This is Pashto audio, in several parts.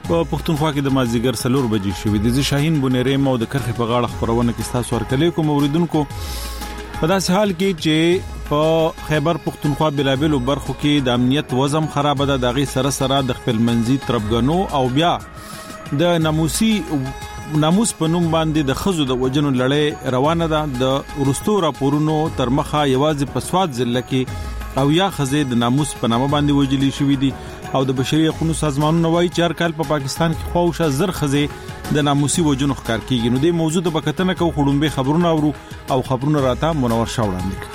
په پښتونخوا کې د مازیګر 4 بجې شوې د شاهین بنيري مو د کرخه په غاړه خبرونه کې تاسو ورکلې کوم اوریدونکو په داسې حال کې چې په خیبر پښتونخوا بلابل برخو کې د امنیت وضم خراب ده دغه سره د خپل منځي تربګنو او بیا د ناموس په نوم باندې د خزو د وجنو لړۍ روانه ده د ورستو راپورونو تر مخه یوازې په سواد ضلع کې او یا خزه د ناموس په نامه باندې وجلي شوې دي او د بشري حقوقو سازمانونو وايي چې هر کال په پاکستان کې خواوشه زر خزه د ناموسي وجنو ښکار کیږي نو د موضوع د بکتنه کو خړومبه خبرونه اورو او خبرونه راته منور شاوړاندې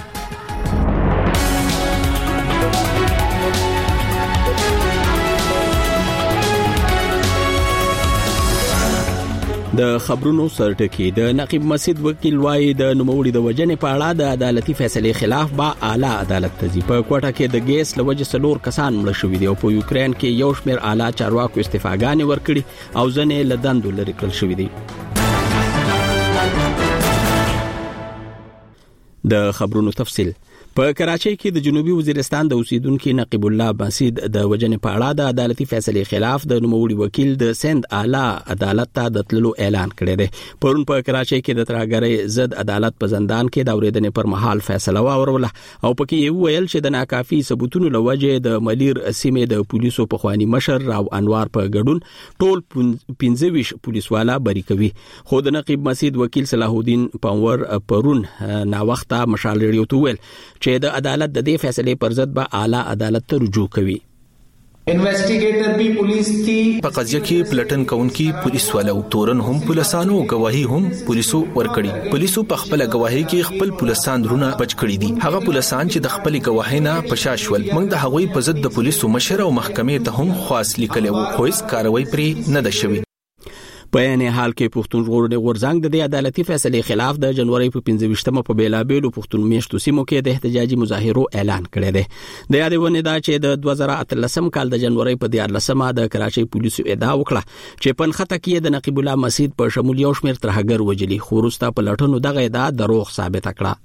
د خبرونو سرټکی د نقیب مسجد وکیل وایي د نوموړي د وجنې په اړه د عدالتي فیصلې خلاف با اعلی عدالت ته ځي په کوټه کې د ګیس لوجه سلور کسان مړ شوي دي او په یوکرين کې یو شمېر اعلی چارواکو استعفاګانې ورکړي او ځنې له دندو لرې کړل شوي دي د خبرونو تفصیل په کراچۍ کې د جنوبي وزیرستان د اوسیدونکو نقیب الله مسجد د وجنې په اړه د عدالتي فیصلې خلاف د نوموړي وکیل د سند اعلی عدالت ته د تللو اعلان کړی دی پرون په کراچۍ کې د ترهګرۍ ضد عدالت په زندان کې د اوریدنې پر مهال فیصله واوروله او پکې یې ویل چې د ناکافي ثبوتونو لوجه د ملیر سیمې د پولیسو په خواني مشر راو انوار په ګډون ټول 15 پولیسوالا بری کوي خو د نقیب مسجد وکیل صلاح الدین پنور پرون نا وخته مشال ریډیو ته ویل چې د عدالت د دې فیصلې پر ضد به اعلی عدالت ته رجوع کوي انویسټیګیټر بھی پولیس تھی په قضیه کې پلټن کونکي پولیس والو تورن هم پولیسانو گواهی هم پولیسو ورکړي پولیسو په خپل گواهی کې خپل پولیسان درونه بچ کړي دي هغه پولیسان چې د خپل گواهی نه پشاشول موږ د هغوی په ضد د پولیسو مشر او محکمې ته هم خواست لیکلو خو هیڅ کاروایی پرې نه ده شوې په یانه حال کې پښتون ژغورنې غورځنګ د عدالتي فیصلې خلاف د جنوري په 15مه په بیلابېلو پښتون میشتو سیمو کې د احتجاجي مظاهرو اعلان کړی دی د یادونه ده چې د 2013 کال د جنوري په 14مه د کراچۍ پولیسو ادعا وکړه چې پنخته کې د نقیب الله مسجد په شمول یو شمېر ترهګر وجلي خو وروسته په لټونو دغه ادعا دروغ ثابت کړه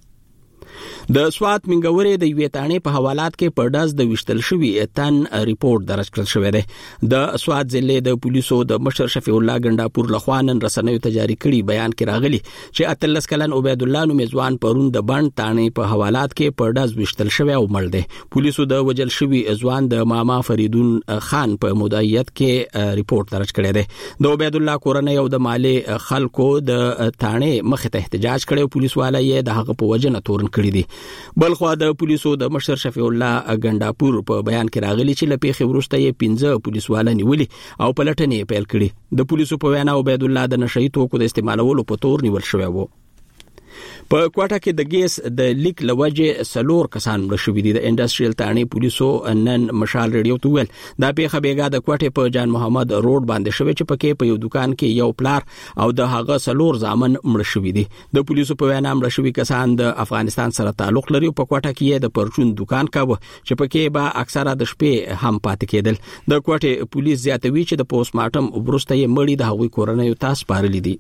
د سوات منګوري د ویتانې په حوالات کې پرداز د وشتل شوی تن ریپورت درج کړل شوی دی د سوات ضلع د پولیسو د مشر شفیع الله ګنداپور لخوانن رسنیو تجاری کړي بیان کې راغلي چې 13 کلن عبید الله نو میزوان پرون د بند تانې په حوالات کې پرداز وشتل شوی او مړ دی پولیسو د وجل شوی ځوان د ماما فریدون خان په مدعیت کې ریپورت درج کړی دی د عبید الله کورنۍ او د مالی خلکو د تانې مخ ته احتجاج کړي پولیس والا یې د هغه په وجنه تورن کړی دی بلخو د پولیسو د مشر شفیع الله ګنداپور په بیان کې راغلي چې لپاره ورسته یې 15 پولیسوالا نیولي او پلټنې پیل کړي د پولیسو په وینا عبید الله د نشئی توکو د استعمالولو په تور نیول شوی وو په کوټه کې د ګیس د لیک لوجه سلور کسان مړ شوي دي د انډستریال تانې پولیسو نن مشال ریډیو ته ویل دا پیښه بیګا د کوټه په جان محمد روډ باندې شوی چې پکې په یو دکان کې یو پلار او د هغه سلور ځامن مړ شوي دي د پولیسو په وینا مړ شوي کسان د افغانستان سره تعلق لري په کوټه کې د پرچون دکان کاوه چې پکې به اکثره د شپې هم پاتې کېدل د کوټه پولیس زیاتوي چې د پوسټ مارټم وروسته یې مړی د هغوی کورنۍ ته سپارل دي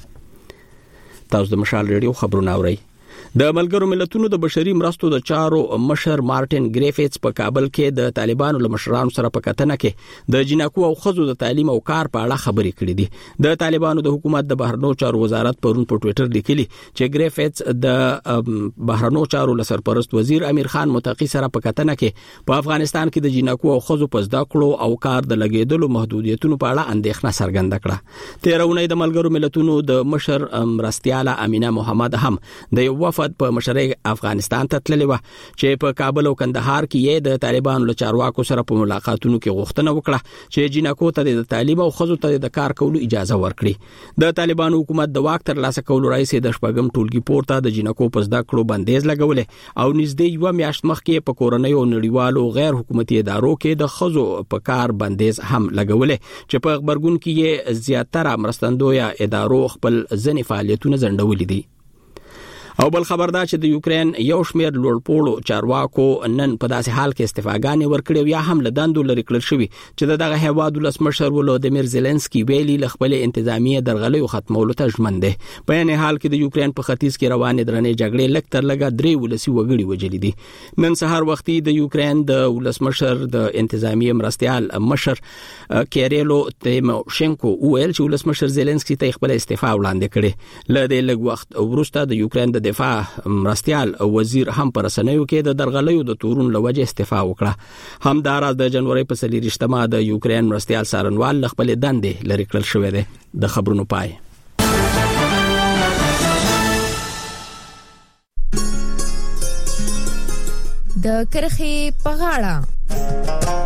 تاسو د مشال ریډیو خبرونه اورئ د ملګرو ملتونو د بشري مرستو د چارو مشر مارټن ګریفټس په کابل کې د طالبانو له مشرانو سره په کتنه کې د جنکو او خزو د تعلیم او کار په اړه خبرې کړې دي د طالبانو د حکومت د بهرنیو چارو وزارت پرون په ټوئیټر لیکلي چې ګریفټس د بهرنیو چارو له سرپرست وزیر امیر خان متقی سره په کتنه کې په افغانستان کې د جنکو او خزو په زده کړو او کار د لګیدلو محدودیتونو په اړه اندېښنه څرګنده کړه 13 اونۍ د ملګرو ملتونو د مشر مرستیاله امینه محمد هم د یو وفد په مشرۍ افغانستان ته تللی و چې په کابل او کندهار کې یې د طالبانو له چارواکو سره په ملاقاتونو کې غوښتنه وکړه چې جنکو ته د تعلیم او خزو ته د کار کولو اجازه ورکړي د طالبانو حکومت د واک تر لاسه کولو راځي د شپږم ټولګي پورته د جنکو په زده کړو بندیز لګولې او نږدې یو میاشت مخکې په کورنۍ او نړیوالو غیر حکومتي ادارو کې د خزو په کار بندیز هم لګولې چې په خبرګون کې یې زیاتره مرستندوی ادارو خپل ځنې فعالیتونه ځنډولې دي او بل خبر دا چې د یوکرين یو شمېر لوړپوړو چارواکو نن په داسې حال کې استعفاګانې ورکړې یا هم له دندو لري کړل شوی چې دغه هیواد ولسمشر ولودیمیر زيلنسکي ویلي ل خپل انتظامیه درغلې ختمولو ته ژمن دي. په یعنی حال کې د یوکرين په ختیځ کې روانې درنې جګړې لکتر لګا درې ولسی وګړي وجلې دي. نن سهار وختي د یوکرين د ولسمشر د انتظامیه مرستيال مشر کیریلو تیموشنکو ویل چې ولسمشر زيلنسکي ته خپل استعفا وړاندې کړي. ل دې لږ وخت وروسته د یوکرين د دفاع مرستيال وزیر هم پر رسنیو کې د درغلیو د تورون لوجه استعفا وکړه. همدارس د جنوري په 23مه د یوکرين مرستيال سارنوال خپل دندې لري کړل شوې ده. د خبرونو پای. د کرخي په غاړه.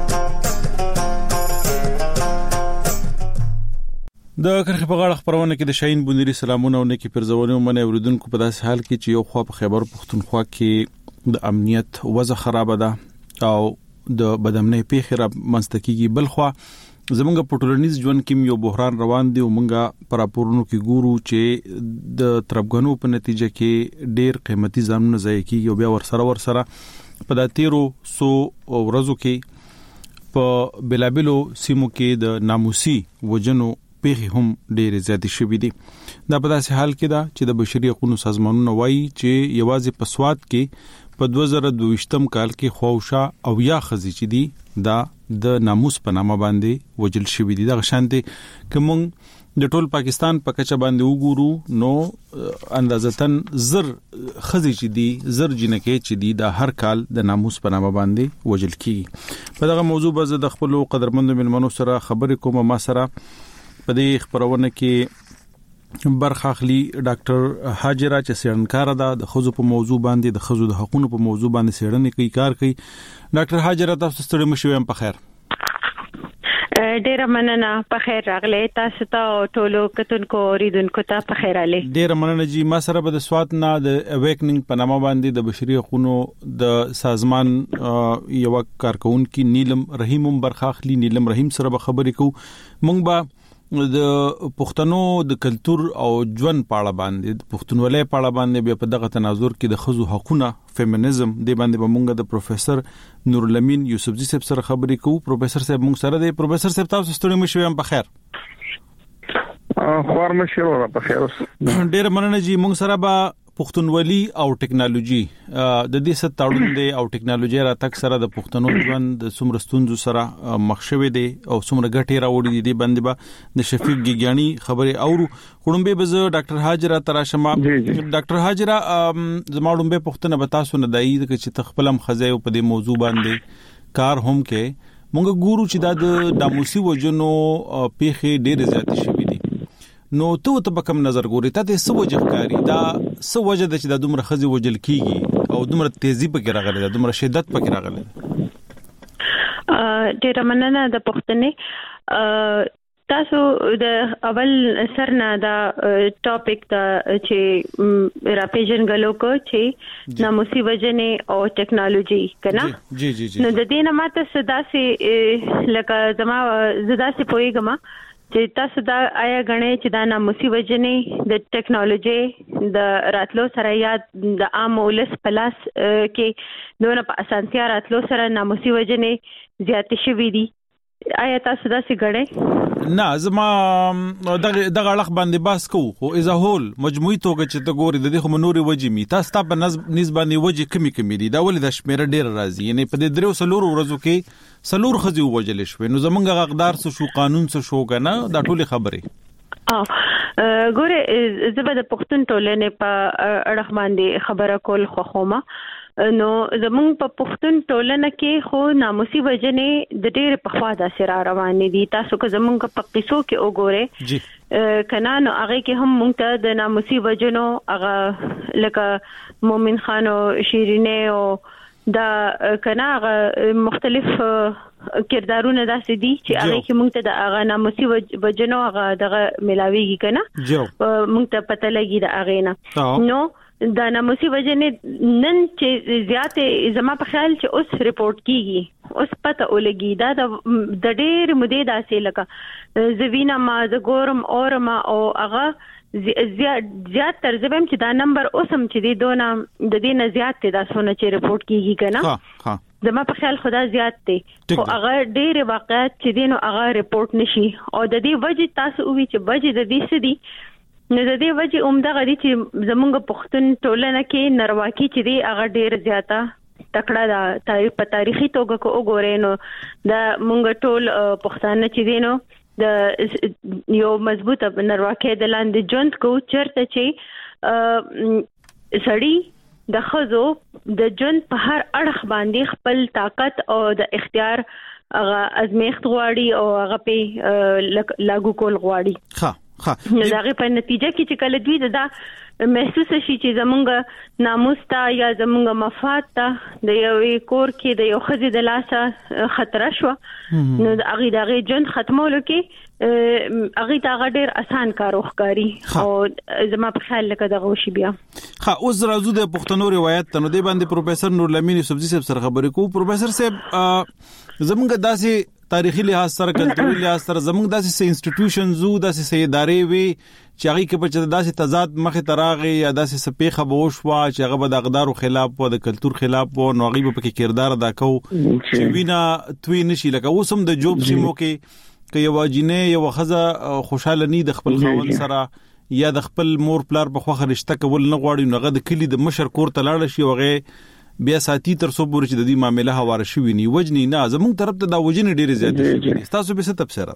د کرخي په غاړه خبرونه کې د شاهین بونيري سلامونه او نیکی پرزونه منه اوریدونکو په داسې حال کې چې یو خو په خیبر پختونخوا کې د امنیت وضع خراب ده او د بدامنۍ پیښه را منځتکیږي. بل خو زمونږ په ټولنیز ژوند کې یو بحران روان دی او مونږه پر راپورونو کې ګورو چې د تربګنو په نتیجه کې ډېر قیمتي ځانونه ضایع کیږي او بیا ورسره په داتیرو سو ورځو کې په بلابلو سیمو کې د ناموسي وجنو پیښې هم ډېرې زیاتې شوې دي. دا په داسې حال کې ده چې د بشري حقوقو سازمانونو وایي چې یوازې په سواد کې په 2022م کال کې خوشا او یا خزي چې دي دا د ناموس په نامه باندې وجل شوې دي. دا غشانته کوم د ټول پاکستان په کچه باندې وګورو نو اندازتن زر خزي چې دي زر جنکې چې دي دا هر کال د ناموس په نامه باندې وجل کیږي. په دغه موضوع به د خپل قدرمنو ملمنو سره خبرې کوم. ما سره په دې خبرونه کې برخه اخلي ډاکټر حاجره چې سیړنکار ده د خزو په موضوع باندې د خزو د حقوقو په موضوع باندې سیړنې کوي کار کوي. ډاکټر حاجره تاسو ستړي مشوي هم په خیر. ډیره مننه په خیر راغلی تاسو ته ټولو کتونکو اوریدونکو ته په خیر علي. ډیره مننه جی. ما سره به د سواد نه د اویکنینګ په نامه باندې د بشري حقوقو د سازمان یو کارکونکو نیلم رحیم هم برخه اخلي. نیلم رحیم سره به خبرې کوو. مونږ به د پښتنو د کلچر او ژوند په اړه باندې د پښتونولۍ په اړه باندې بیا په دغه تناظر کې د خزو حقوقو فیمینزم د باندې مونږ د پروفیسور نور الامین یوسفزی صاحب سره خبرې کوو. پروفیسور صاحب مونږ سره دی. پروفیسور صاحب تاسو ستړي مشوي هم په خیر. خوار مشوره په خیر. ډېر مننه جی. مونږ سره به پښتونولي او ټیکنالوژي د دې ست تړون دی او ټیکنالوژي را تک سره د پښتنو ژوند د څومره ستونزو سره مخ شوي دي او څومره ګټې راوړي دي باندې به د شفیق ګیګانی خبرې اورو. خړمبه به زه ډاکټر حاجره تراشمه. ډاکټر حاجره زموږ به پښتنه بتا سونه دای چې تخپلم خزای په دې موضوع باندې کار هم کې مونږ ګورو چې دا د ناموسي وجنو پیښې ډېر زیات شوي دي. نو ته په کوم نظر ګوري ته څه وجه ښکاری دا څه وجه د چې د دومره خزي وجل کیږي او دومره تیزی پکې راغلي ده دومره شدت پکې راغلي ده؟ ډېر مننه د پښتنې تاسو د اول سرنا دا ټاپک دا چې راپیژن غلو کو چې ناموسي وجنه او ټیکنالوژي کنا جی جی جی. نو د دې نه ماته صدا سي لکه زما زدا سي پويګما چې تاسو دا آیا غنې چې دا ناموسي وجنه د ټیکنالوژي د راتلو سره یا د عام ولس پلاس کې دونه په اسانتیا راتلو سره ناموسي وجنه زیات شوي دي. آیا تاسو دا څه غړې؟ نه زما دغه اړه باندې باس کو خو از هول مجموعي توګه چې ته ګوري د دې خو نوري وجې می تاسو ته په نسبت وجې کمی دي دا ولې د شمیره ډیر راځي یعنی په دې درو سلور ورځو کې سلور خزي وجل شوی نو زمونږ غقدار څه شو قانون څه شو کنه دا ټولي خبره ګوره زبر د پښتون ټولنې په اړه باندې خبره کول خوخومه نو زمونږ په پښتون ټولنه کې خو ناموسي وجنې د ډېر په خوا د سره روان دي. تاسو که زمونږ په قصو کې وګورئ کنا نو هغه کې هم مونږ ته د ناموسي وجنو هغه لکه مومن خان او شیرینه او دا کنا هغه مختلف کردارونه داسې دي چې هغه کې مونږ ته د هغه ناموسي وجنو هغه دغه ملاويږي کنا مونږ ته پته لګي د هغه نه نو دا ناموسي وجنه نن چې زیاتې زما په خیال چې اوس ریپورت کیږي اوس پته ولګي دا د ډېر مودې داسې لکه زوینا ما د ګورم اورما او هغه زیات ترځبم چې دا نمبر اوسم چې دی دونه د دې نه زیات دی دا څونه چې رپورټ کیږي کنه زما په خیال خدا زیات دی خو هغه ډېر واقعات چې دینو هغه رپورټ نشي او د دې وجه تاسو وی چې وجه د دې سدي نو د دې وجه عمده غدي چې زمونږ پښتون ټولنه کې نرواکی چې دی هغه ډېر زیاته تکړه دا په تاریخي توګه کو وګورئ نو دا مونږ ټول پښتانه چې دینو د یو مضبوطه نرواکې د لاندې ژوند کو چرته چې سړی د خزو د ژوند په هر اړخ باندې خپل طاقت او د اختیار هغه ازمیخت غواړي او هغه په لاګو کول غواړي نو داغه په نتیجه کې چې کله دوی دا محسوس شي چې زمونږ ناموس ته یا زمونږ مفاد ته د یو کور کې د یو خزي د لاسه خطر شو نو هغه دغه جن ختمولو کې هغه دا ډېر آسان کار وکړي او زما په خیال لکه دغه وشي بیا اوس راځو د پښتنو روایت ته نو دی باندې پروفیسور نور لمین یوسفزي صاحب سره خبرې کوو پروفیسور صاحب زمونږ داسې تاریخي لحاظ سره کلتوري لحاظ سره زموږ داسې انسټیټیوشنز او داسې ادارې وي چې هغه کې په داسې تضاد مخه تراغي یا داسې سپېخه بوشوا چې هغه به د اقدارو خلاف او د کلچر خلاف او نو هغه په کې کردار ادا کوي چې وینا توی نشي لکه اوسم د جوب سیمو کې یو واجینه یو خزه خوشاله ني د خپل خاوند سره یا د خپل مور پلار په خوخه رشتہ کول نه غواړي نو هغه د کلی د مشر کور ته لاړ شي وغه بیا ساتي تر څو پورې چې د دې معاملې حواله شوی ني وجني نه زموږ طرف ته دا وجني ډېر زیات دي تاسو به څه تفسیر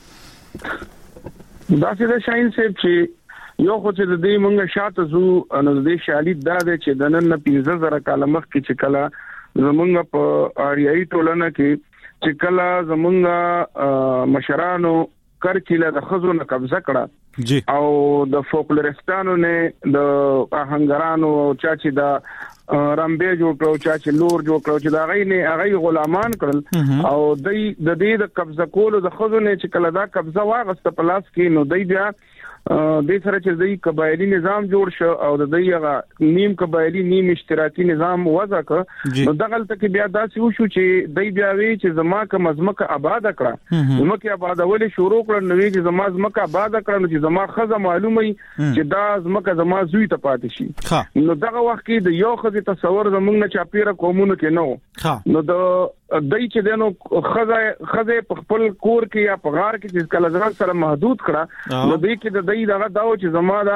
دا چې شاین صاحب چې یو خو چې د دې مونږه شاته زو نو د دې شالید دا چې د نن 15000 کال مخ کې چې کله زمونږ په اړیایي ټولنه کې چې کله زمونږ مشرانو کرکله د خزو نه قبضه کړه او د فولکلوریستانو نه د آهنګرانو چا چې د رمبه جوړ کړو چې لور جوړ کړو چې دا غي نه هغه غلامان کړل او د دې د قبضه کولو د خزو نه چې کله دا قبضه واغسته پلاس کې نو دای بیا د سره چې د قبایلی نظام جوړ شو او د دغه نیم قبایلی نیم اشتراکي نظام وضع کړ نو دغه تل کې بیا داسې وشو چې دای بیا وی چې زما کوم مزمکه آباد کړه زمکه آبادول شروع کړ نو چې زما مزمکه آباد کړ نو چې زما خزه معلومه چې دا زمکه زما زوی ته پاتې شي نو دغه وخت کې د یو خزه تصور زمونږ نه چاپیره قومونو کې نو نو د دای چې دنو خزه په خپل کور کې یا په غار کې چې کله ځان سره محدود کړه نو دای کې د دای دغه داو چې زما دا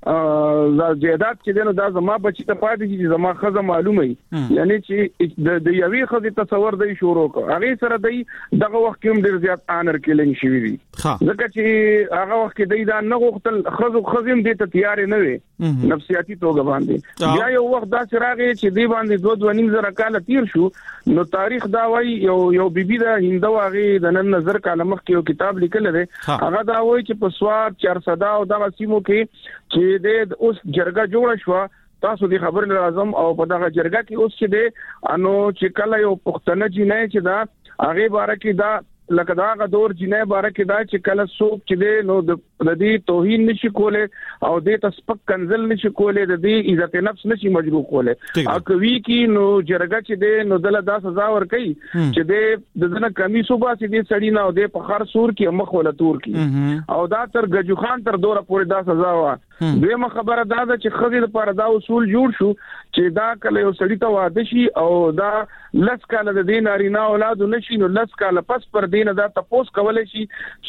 جیدات چې دنو دا زما بچی ته پاتې چې زما خزه معلومه یعنی چې د یوې خزه تصور دی شروع کړ هغه سره دی دغه وخت کې ډیر زیات آنر کېلنګ شوی دی ځکه چې هغه وخت کې دی دا نه غوښتل خزم دې ته تیار نه وي نفسیاتی توګه باندې بیا یو وخت دا سراغه چې دی باندې 2.5 کال تیر شو نو تاریخ دا وایي یو بیبي دا هندو هغه د نن نظر کاله مخ کې یو کتاب لیکل دی هغه دا وایي چې په سوار 400 او دغه سیمو کې چې د اوس جرګه جوړ شو تاسو دې خبر لازم او په دغه جرګه کې اوس چې دی انو چې کله یو پښتنه جنې چې دا هغه باره کې دا لکه دا غدور جنې باره کې دا چې کله څوک چې دی نو د دې توهین نشي کوله او دې تسپک کنزل نشي کوله د دې عزت نفس نشي مجروح کوله او کوي کې نو جرګه چې دی نو دله 10000 ور کوي چې دی د دنه کمی صوبه چې دی سړی نه او د په خر سور کې مخ ولا تور کې او دا تر گجو خان تر دوره پورې 10000 دیمه خبره دا ده چې خزي لپاره دا اصول جوړ شو چې دا کله یو سړی ته واده شي او دا لس کاله د دین اړینا اولاد نشي نو لس کاله پس پر دین دا تاسو کولای شي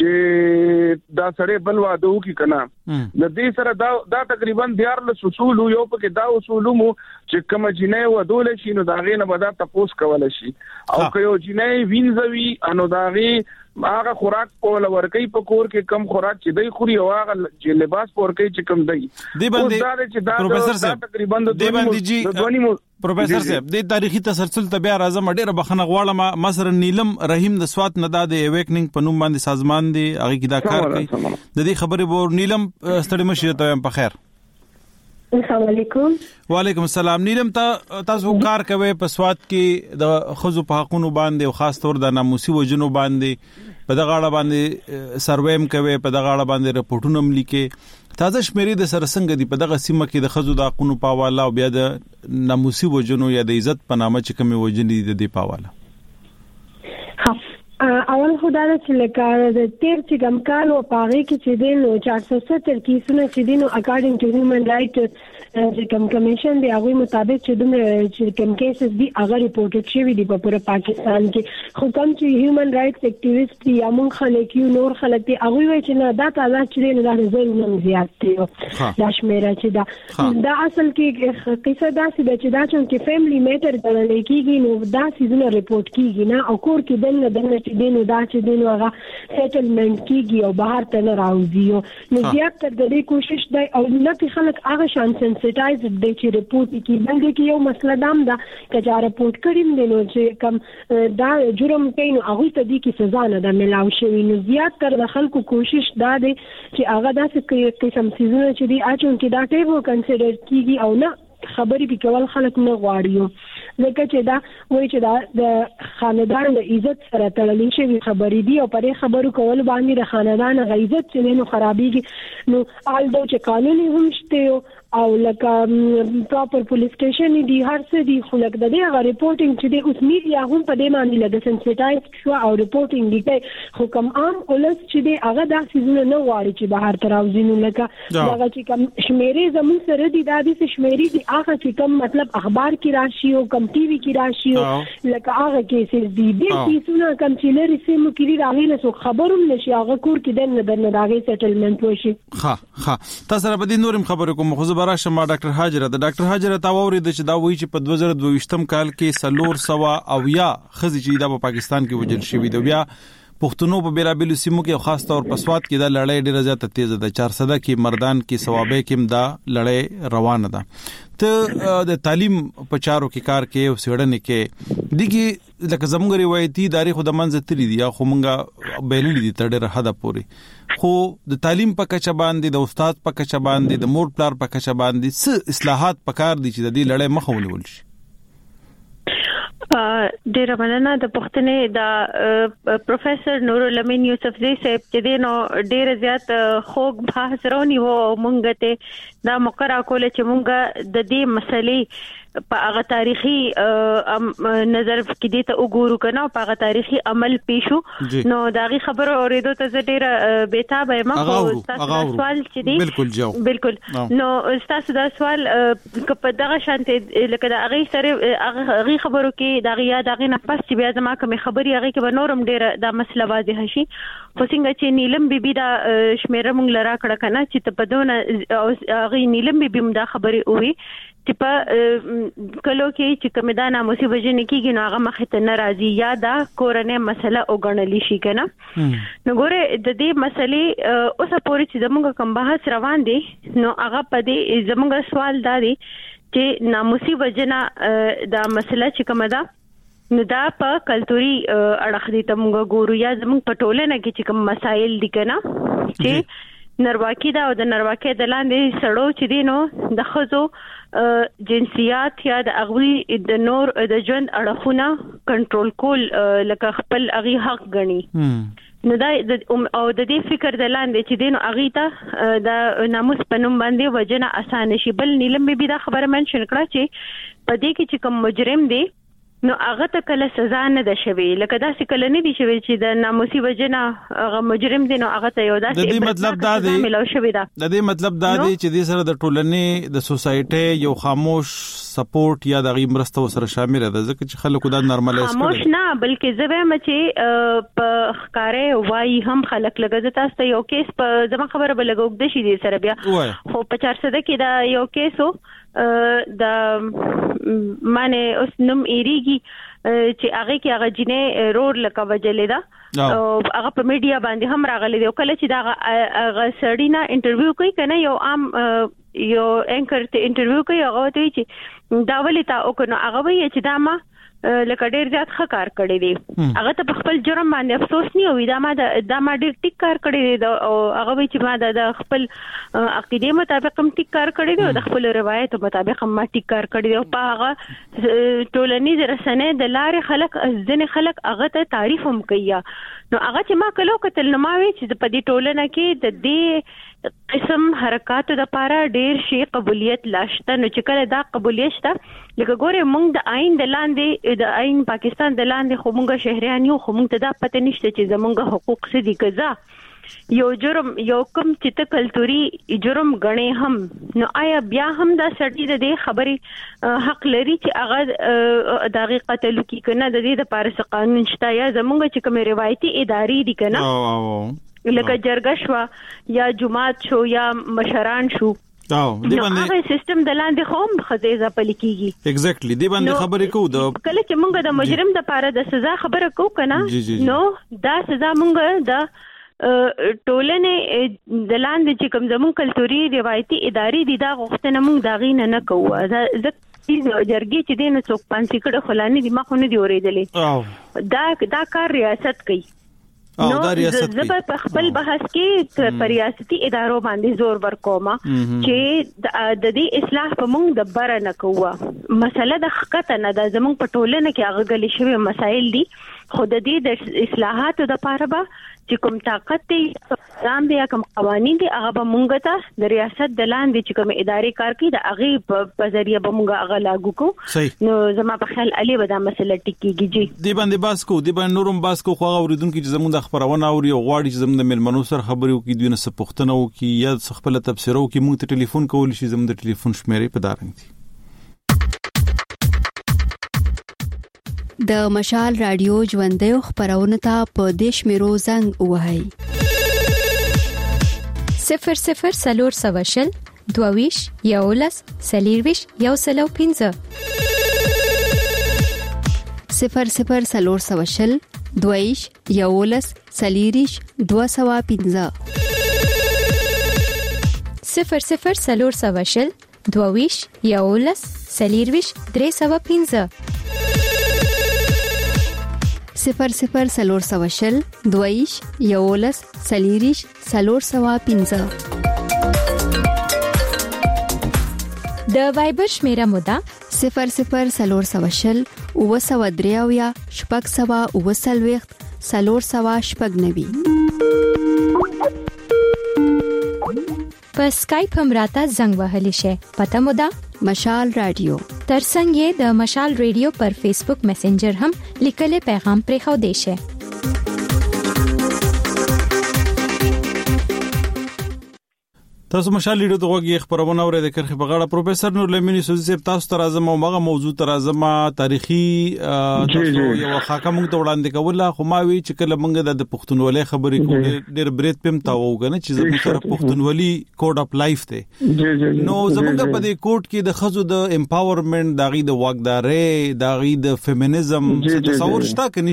چې دا سړی بل واده وکي کنه د دې سره دا تقریبا 14 اصول یو پکې دا اصول مو چې کوم جنې ودول شي نو دا غینه به دا تاسو کولای شي او که یو جنې وینځوي انو دا غي هغه خوراک په لورکۍ په کور کې کم خوراک چې دی خوري او هغه چې لباس پورکۍ چې کم دی باندې پروفیسور صاحب تقریبا د پروفیسور صاحب د تاریخي تسلسل ته بیا راځم ډیره بخنه غواړم مثلا نیلم رحیم د سوات نه د اویکنینګ په نوم باندې سازمان دی هغه کې دا کار کوي د دې خبرې بور نیلم ستړي مشه ته په خیر السلام علیکم وعلیکم السلام نیلم تاسو کار کوي په سوات کې د خزو په حقونو باندې او خاص تور د ناموسي وجنو باندې په دغه اړه باندې سرویم کوي په دغه اړه باندې رپورټونه هم لیکي تازه شمیرې د سرسنګ دی په دغه سیمه کې د خزو د حقونو په حواله او بیا د ناموسي وجنو یا د عزت په نامه چې کومه وجنې د دې په حواله اول خدای چې لکه د تیر چې کم کال او پاره کې چې دینو 470 کیسونه چې دینو اکارډینګ ټو هیومن رائټ چې کم کمیشن دی هغه مطابق چې دومره چې کم کیسز دی هغه ریپورټډ شوی دی په پوره پاکستان کې خو کوم چې هیومن رائټس اکټیویسټ یا مونږ خلک یو نور خلک دی هغه وایي چې نه دا تعالی چې نه دا زول زیات دی دا شمیره چې دا اصل کې قصه دا چې دا چې فیملی میټر ګڼل کېږي نو دا سيزونه ریپورټ کیږي نه او کور کې دنه چې دینو دا چې دینو هغه سیټلمنٹ کیږي او بهر ته نه راوځي نو زیات تر دې کوشش دی او نه خلک هغه شان سنسټایز دي چې ریپورت کوي بلکې کې یو مسله دام دا چې ریپورت کړیم دی نو چې کم دا جرم کوي نو هغه ته دي کې سزا نه ده ملاو شوی نو زیات تر د خلکو کوشش دا دی چې هغه داسې قسم سيزونه چې دی اچون کې دا ټیبو کنسیډر کیږي او نه خبرې به کول خلک نه غواړي ځکه چې دا وایي چې دا د خاندان د عزت سره تړلې شوی خبرې دي او پرې خبرو کول باندې د خاندان غ عزت چې نو خرابېږي نو آلدو چې قانوني هم شته او لکه پراپر پولیس سټیشن دی هر څه دی خو لکه د دې هغه ریپورټینګ چې د اوس میډیا هم په دې باندې لګ سنسټایز شو او ریپورټینګ دی خو کوم عام ولس چې دی هغه د سيزونه نه غواړي چې بهر تراوځي لکه هغه چې کوم شمیرې زموږ سره دی د دې شمیرې دی هغه چې کوم مطلب اخبار کې راشي او کوم ټي وي کې راشي لکه هغه کیسز دی د کیسونه کوم چې لري سیمو کې راغلي نو خبروم نشي هغه کور کې دنه راغی سیټلمنٹ وشي ها تاسو را بدین نورم خبرو کوم خو زبر شمه ډاکټر حاجره د ډاکټر حاجره تا وورید چې دا وایي چې په 2022م کال کې سلور سوا او یا خزي چې دا په پاکستان کې وجل شوی دی بیا پښتنو په بیلابل سیمو کې خاص طور په سواد کې دا لړۍ ډیره زیاته تیز ده 400 کې مردان کې ثوابه کې دا لړۍ روانه ده ته د تعلیم په چارو کې کار کې او سیړنې کې دغه لکه زموږ روایتي تاریخ د منځ تری دی خو مونږه بیلل دي تر ډیره حد پورې خو د تعلیم په کچه باندې د استاد په کچه باندې د مور پلار په کچه باندې څه اصلاحات پکار دي چې د دې لړۍ مخه ونیول شي ډیر مننه د پښتنې د پروفیسور نور الامین یوسفزئی صاحب چې دینو ډیر زیات خوږ بحث رونی وو مونږ ته دا مقرره کول چې مونږ د دې مسلې په هغه تاریخي نظر کې دې ته وګورو کنه په هغه تاریخي عمل پیښو نو داغي خبر اوریدو ته ډیره بیتابه ما خو تاسو سوال چې دی بالکل نو تاسو دا سوال په دغه شانته لکه دا هغه سره هغه خبرو کې دغه یا دغه نه پس چې بیا زما کوم خبري هغه کې به نورم ډیره دا مسله واضح شي خو څنګه چې نیلم بیبي دا شمیره مونږ لرا کړه کنه چې ته په دونه هغه نیلم بیبي مونږ دا خبري وې چې په کلو کې چې کومه دا ناموسي وجنه کېږي نو هغه مخ ته ناراضي یا دا کورنۍ مسله وګڼل شي کنه نو ګوره د دې مسلې اوس پورې چې زموږ کوم بحث روان دي نو هغه په دې زموږ سوال دا دی چې ناموسي وجنه دا مسله چې کومه ده نو دا په کلتوري اړخ دي ته موږ ګورو یا زموږ په ټولنه کې چې کوم مسایل دي کنه چې نرواکی دا او د نرواکی د لاندې سړو چې دي نو د خزو جنسیات یا د اغوی د نور د ژوند اړخونه کنټرول کول لکه خپل اغي حق غني نو دا او د دې فکر د لاندې چې دین اغي ته د ناموس پنوم باندې وجنه اسانه شي بل نیلم به دا خبره منشن کړه چې په دې کې چې کوم مجرم دی نو هغه ته کله سزا نه ده شوی لکه دا څه کله نه دي شوی چې د ناموسي وجنه هغه مجرم دی نو هغه ته یو داسې د دې مطلب دا دی د دې مطلب دا دی چې د سره د ټولنې د سوسایټي یو خاموش سپورټ یا د غیمرسته سره شامل ده ځکه چې خلکو دا نارملایز کړي خاموش نه بلکې زه به چې په ښکارې وای هم خلک لګا تاسو ته یو کیس په زما خبره به لګوک د شي دي سره بیا خو په 400 کې دا یو کیسو د معنی اوس نوم ایریږي چې هغه کې هغه جنې رور لکه وجلې ده او هغه په میډیا باندې هم راغلي دی کله چې دا هغه سړی نه انټرویو کوي کنه یو عام یو انکر ته انټرویو کوي هغه ته چې دا ولې تا او کنه هغه وایي چې دا ما لکه ډیر زیات ښه کار کړی دی هغه ته په خپل جرم باندې افسوس نه وي دا ما ډیر ټیک کار کړی دی او هغه وایي چې ما د خپل عقیده مطابق هم ټیک کار کړی دی او د خپل روایت مطابق هم ما ټیک کار کړی دی او په هغه ټولنیز رسنۍ د لارې خلک ځنې خلک هغه ته تعریف هم کوي نو هغه چې ما کلو کتل نو ما وی چې په دې ټولنه کې د دې قسم حرکاتو د لپاره ډیر شي قبولیت لاشته نو چې کله دا قبولیت نشته. لکه ګوره موږ د آئین د لاندې د آئین پاکستان د لاندې خو موږ شهريان یو، خو موږ ته دا پته نشته چې زموږ حقوق څه دي. کزا یو جرم یو کوم چې ته کلتوري جرم غنې هم نو آیا بیا هم دا سړی د دې خبرې حق لري چې هغه دغه قتل کی کنه د دې د پارس قانون شته یا زمونږ چې کوم روایتي ادارې دي کنه لکه جرګه شو یا جماعت شو یا مشران شو دی باندې سیستم د لاندې قوم خزیزه پلیکيږي. ایگزیکټلی دی باندې خبرې کوو د کله چې موږ د مجرم د پاره د سزا خبره کوو کنه نو دا سزا موږ د ټولنې د لاندې چې کوم زمون کلتوري روایتي ادارې دي دا غوښتنه موږ دا غینه نه کوو. زه جرګي چې دین څوک پانسي کړه خلاني دي ما خو نه دی اورېدلې دا کار ریاست کوي. نو زه په خپل بحث کې پر ریاستي ادارو باندې زور ورکوم چې د دې اصلاح په موږ د بره نه کوو. مسله د حقیقت نه د زمون په ټولنه کې هغه غلي شوی مسایل دي خو د دې د اصلاحاتو د پاره به چې کوم طاقت دی ځان دی کوم قوانين دي هغه به مونږ ته د ریاست د لاندې چې کوم ادارې کار کوي د هغه په ذریعہ به مونږ هغه لاګو کو. نو زما په خیال علي به دا مسله ټیکيږي. جی دی باندې باس کو دی باندې نورم باس کو خو اوریدونکو چې زموږ د خبرونه اوري او غواړي چې زموږ د ملمنو سره خبرو کې دوی نه څه پوښتنه وکي یا خپل تبصره وکي مونږ ته ټلیفون کول شي. زموږ د ټلیفون شمیرې په دارنګ دي د مشال رادیو ژوندې خبرونه ته په دیش میرو زنګ وهاي 00 سلور سواشل دوویش یولس سلیرویش یوسلو 15 00 سلور سواشل دوویش یولس سلیریش 215 00 سلور سواشل دوویش یولس سلیرویش 315 00 سلور سواشل دویش یولس سلیریش سلور سوا 15 د وایبر شمیره مودا 00 سلور سواشل او سوا دریاویا شپږ سوا او سلويخت سلور سوا شپږ نوي. په اسکایپ هم راته زنګ وهلی شي پته مودا مشال رادیو ترڅنګ د مشال رادیو پر فیسبوک میسنجر هم لیکل پیغام پرې خو دی شي. تاسو مشال لیدو دغه خبرونه اورئ د کرخي په غاړه پروفیسور نور لمنی سوزي صاحب تاسو تر اعظم او مغه موضوع تر اعظم تاریخي تاسو یو خاکه مونږ ته وړاندې کوله خو ما وی چې کله مونږ د پښتونولۍ خبرې کوو ډېر بریت پم تا وګنه چې زموږ سره پښتونولي کوډ اپ لایف ته نو زموږ په دې کوډ کې د خزو د امپاورمنت دغه د واګدارې دغه د فیمینیزم تصور شته کې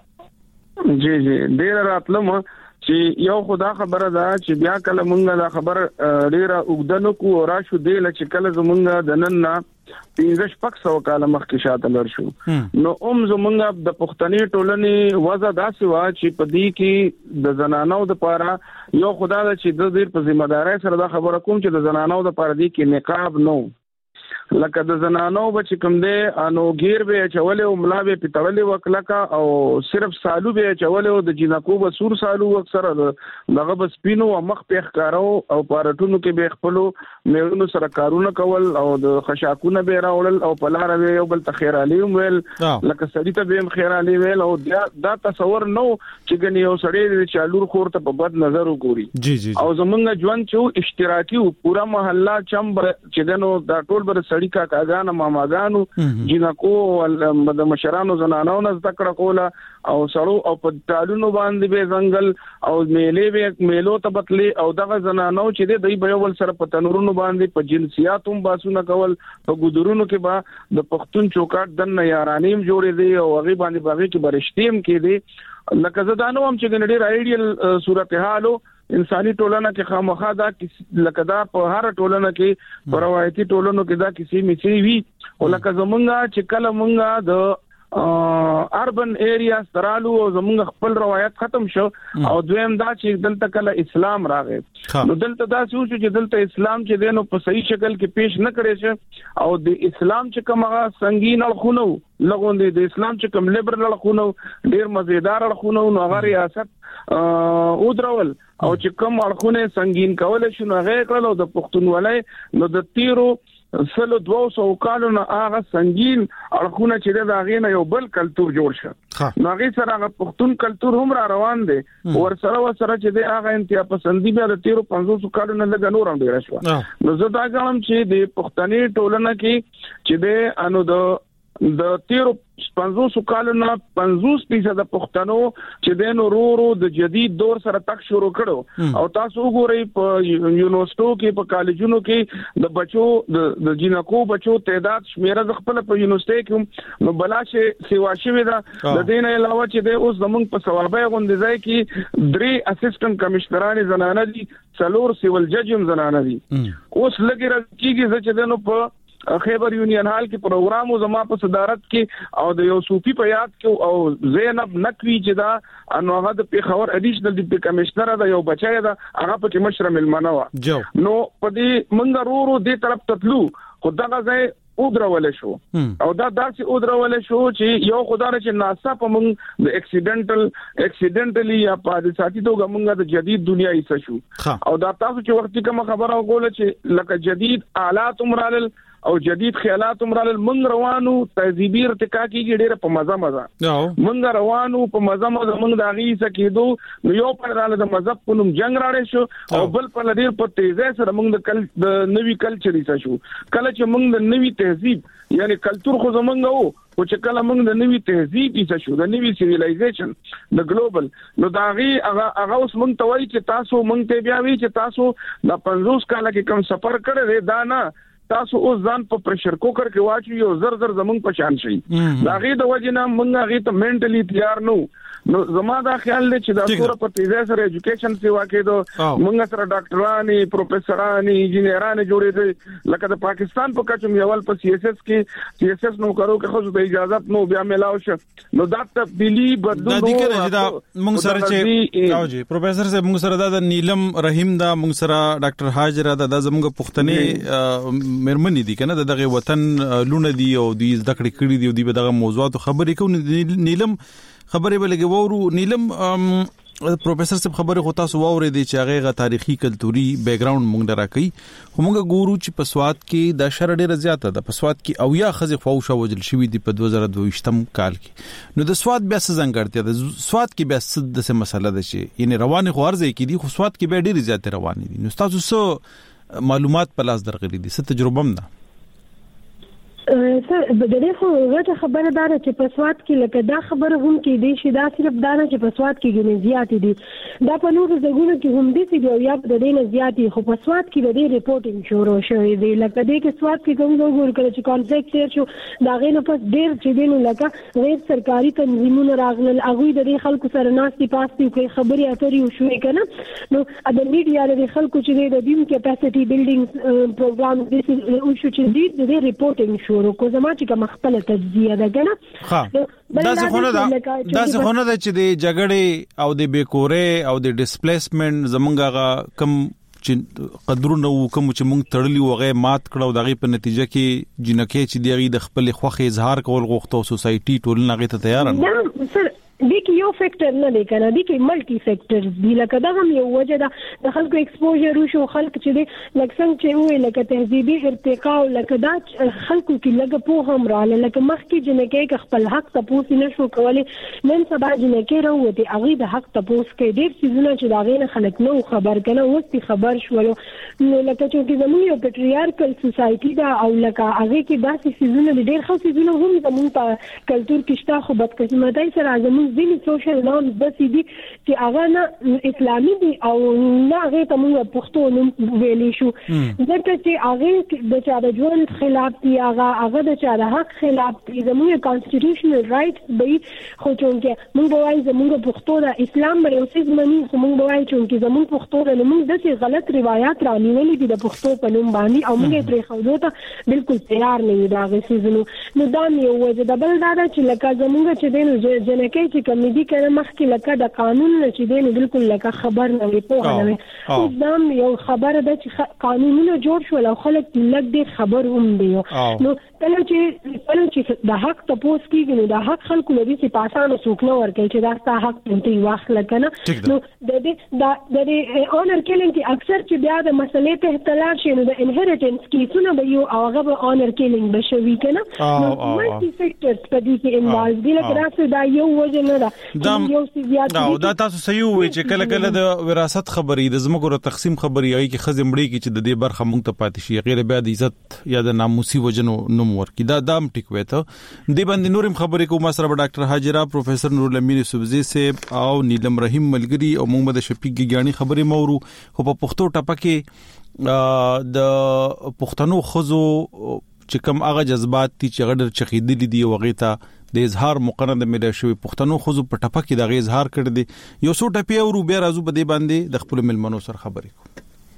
نشته. جی ډېر راتلم چې یو خدا خبره ده چې بیا کله مونږه دا خبر ډیره وګدنو کو را شو دی چې کله زمونږه د نن نه 1500 کال مخکې شاته لر شو نو زمونږه د پښتني ټولنې وضع داسې وا چې په دې کې د زنانو د پاره یو خدا ده چې د دې په ذمہ داري سره دا خبره کوم چې د زنانو د پاره دې کې نقاب نو لکه د زنانو بچ کوم دی انو غیر به چولې او ملا به پټولې وکلکا او صرف سالو به چولې او د جنکو به سور سالو اکثر دغه بس پینو او مخ په ښکارو او پارټونو کې به خپلو میرونو سره کارونه کول او د خشاکونه به راول او پلار به یو بل تخیر علی ویل لکه سړی ته به خیر علی ویل او دا تصور نو چې ګنې یو سړی چالور خور ته په بد نظر وګوري او زمونږ ژوند چې اشتراکي پورا محله چمبر چې دنو دا ټول بر سړی کاګانو ماماګانو جنکو د مشرانو زنانو نه ذکر کوله او سړو او په تعلونو باندې به ځنګل او میلو تبتلی او دغه زنانو چې د بیول سره په تنورونو باندې په جنسیاتوم باسونه کول په ګودرونو کې با د پښتون چوکاټ دنه یارانیم جوړې دي او هغه باندې باغې کې برشتیم کې دي لکه زدانو هم چې ګنډي رایډیل صورتحالو انساني ټولنه کې خامخا دا لکه دا په هر ټولنه کې په روایتي ټولنو کې دا کسی میسي وی او لکه زمونږه چې کله مونږه د اربن ایریا سترالو او زمونږ خپل روایت ختم شو او دویم دا چې دلته کله اسلام راغی نو دلته دا چې دلته اسلام چې دینو په صحیح شکل کې پیش نه کړی شه او د اسلام چې کومه سنگین الخونو لګوندې د اسلام چې کوم لیبرل الخونو ډیر مزیدار الخونو نو هغه ریاست او درول او چې کوم الخونه سنگین کول شنو هغه کړل او د پښتونولۍ نو د تیرو سلو 200 کالو نه هغه سنگین اړخونه چې دا غینه یو بل کلچر جوړ شه نو هغه سره هغه پښتون کلچر هم را روان دي ور سره چې دا هغه انتیا پسندي بیا د 1350 کالو نه لګ نور هم ډیر شو نو زه دا غواړم چې د پښتني ټولنه کې چې د انو د 1350 کالو نه 50% د پښتنو چې د نورو د جدید دور سره تک شروع کړو او تاسو وګورئ په یونیورسيټو کې په کالجونو کې د بچو د جنکو بچو تعداد شمیره د خپل په یونیورسيټي کې نو بلاشه سیوا شوی دا د دین علاوه چې د اوس زمونږ په ثوابه غونډه ځای کې 3 اسسټنټ کمشنران زنانه دي 4 سیول ججم زنانه دي اوس لګي راځي چې دنو په خیبر یونین هال کې پروګرام زما په صدارت کې او د یو صوفي په یاد کې او زینب نقوی چې دا انو هغه د پیښور اډیشنل ډیپټي کمشنر دا یو بچای دا هغه په مشر ملمنه وا نو په دې منګ ورو دې طرف تطلو خدای ځای او درول شو او دا داسې او درول شو چې یو خدای چې ناسا په موږ د اکسیډنټلی یا په حادثاتي توګه موږ د جدید دنیا ایسه شو او دا تاسو چې وخت کوم خبره وګوله چې لکه جدید آلات عمرال او جدید خیالات عمرال من روانو تهذیبی ارتقا کیږي ډیره په مزه من روانو په مزه من د اغي سکیدو نو یو پر رااله د مذهب په نوم جنگ راړې شو او بل په ډیر په تیزه سره من د نوی کلچر ایسه شو کله چې من د نوی تهذیب یعنی کلچر خو زمونږ وو او چې کله موږ د نوې تهذیب ایسه شو د نوې سیویلایزیشن د ګلوبل نو داغي هغه اوس موږ ته وایي چې تاسو موږ ته بیا وی چې تاسو د 50 کال کې کوم سفر کړی دا نه تاسو اوس ځان په پرشر کوکر کې واچو یو زر زمونږ په شان شي داغي د وجنه موږ هغه ته منټلی تیار نو زما دا خیال دی چې دا سوره په تیزه سره ایجوکیشن سیوا کېدو موږ سره ډاکټرانی پروفیسورانی انجینرانی جوړېدل لکه د پاکستان په کچم یوال په سی اس اس نو کرو کې خو د اجازه نو بیا ملاو شه نو دا تبدیلی بدلون د دې کې دا موږ سره چې راوځي پروفیسور صاحب موږ سره دا نیلم رحیم دا موږ سره ډاکټر حاجر دا زموږ پښتني مرمنې دي کنه دغه وطن لونه دي او د ذکر کړي دي او دغه موضوعات خبرې کوي نیلم خبرې بلګي وورو نیلم پروفیسور صاحب خبره خو تاسو ووري دي چې هغه تاریخي کلتوري بیک گراوند مونږ دراکې همغه ګورو چې په سواد کې د شر ډیره زیاته ده په سواد کې او یا خزي فوښه وجل شوی دی په 2022م کال کې نو د سواد بیا څه ځانګړتیا ده سواد کې بیا څه د مسله ده چې یعنی روانه خو ارزه کې دي خو سواد کې به ډیره زیاته روانه دي نو تاسو څه معلومات په لاس درغلي دي څه تجربه هم ده سر بدله خو غټه خبره ده چې په سواد کې لکه دا خبره هم کې دي چې دا صرف دا نه چې په سواد کې ګنې زیات دي دا په نورو ځایونو کې هم دي چې یو یا د دې نه زیات دي خو په سواد کې د ریپورټینګ شروع شوی دی لکه دې کې سواد کې کوم ډول کړي چې کانفلیکټ تیر شو دا غینه په ډیر چې دین لکه غیر سرکاري تنظیمونه راغلل هغه د خلکو سره ناستي پاستي کوي خبري اترې وشوي کنه نو د میډیا د خلکو چې د دیم کیپاسټي بلډینګ پروګرام د او شو چې د ریپورټینګ شروع کو زما چې کوم خپل تجزیه ده کنه دا څه خونه ده چې د جګړې او د بیکورې او د ډیسپلیسمنت زمونږه کم چې قدرونه وکم چې مونږ تړلی وغه مات کړو دغه په نتیجه کې جنکه چې دیغه د خپل خوخه اظهار کول غوښتو سوسايټي ټولنه غي ته تیار نه سر دغه یو فیکٹر نه دی کنه دغه ملټي فیکٹر دی لکه دا هم یو وجه ده د خلکو ایکسپوژر وشو خلک چې دی لکه څنګه چې وې لکه تهذیبي ارتقا او لکه دا خلکو کې لګ په هم رااله لکه مخکې جنکه خپل حق تاسو نه شو کولای نن سبا جنکه راوته هغه د حق تاسو کې ډیر څه چې دا غیر خلک نو خبر کنه اوس خبر شولو نو لکه چې زموږ یو پیټریارکل سوسايټي دا او لکه هغه کې داسې څه ډیر خو څه هم زموږ په کلچر کې شته خو بدقسمتۍ سره زموږ ځینې سوشل نورمز د سې دي چې هغه نه اسلامي دي او نه هغه ته موږ پښتو نوم ویلې شو ځکه چې هغه د چا د ژوند خلاف دي هغه د چا د حق خلاف دي زموږ کانسټیټیوشنل رائټس به خو چې موږ وایو زموږ پښتو د اسلام بر اوسې مني خو موږ وایو چې زموږ پښتو د موږ د غلط روایت رانیولې دي د پښتو په نوم باندې او موږ ترې خو ته بالکل تیار نه یو دا غوښتنه نو دا یو وجه د بل دا چې لکه زموږ چې د جنکې چې کمی راځي کنه مخکې لکه د قانون چې دی نو بالکل لکه خبر نه وي په هغه اوس دا یو خبره ده چې قانونونه جوړ شول او خلک لږ دې خبر هم دی نو کله چې د حق تاسو کېږي نو د حق خلکو لري چې پاسانه څوک نه ورکړي چې دا ستاسو حق ته واخله کنه نو د دې اونر کیلینګ کې اکثر چې بیا د مسلې ته اختلاف شي نو د انهریټنس کیسونه به یو او هغه به اونر کیلینګ بشوي کنه نو ملټي فیکټرز په دې کې انوالو دي لکه راځي دا یو وجه نه ده یو څه دا تاسو صحیح وایي چې کله کله د وراثت خبرې د زموږ ر تقسیم خبرې هغه کې خزم مړي کې چې د دې برخه مونږ ته پاتې شي غیر بیا د عزت یا د ناموسي وجنو نوم ورکی دا دام ټیک وې ته دې باندې نورم خبرې کوم سره ډاکټر حاجرا پروفیسور نور الامین سبزی سے او نیلم رحیم ملګری او محمد شفیق گیانی خبرې مورو خو په پښتو ټپکه د پښتنو خزو چې کوم هغه جذبات چې غډر چخیدلې دي وغه ته د اظهار مقرره ملي شوی پښتنو خزو په ټپکه د اظهار کړ دي یو څو ټپی او بیا راځو په دې باندې د خپل ملمنو سره خبرې کوم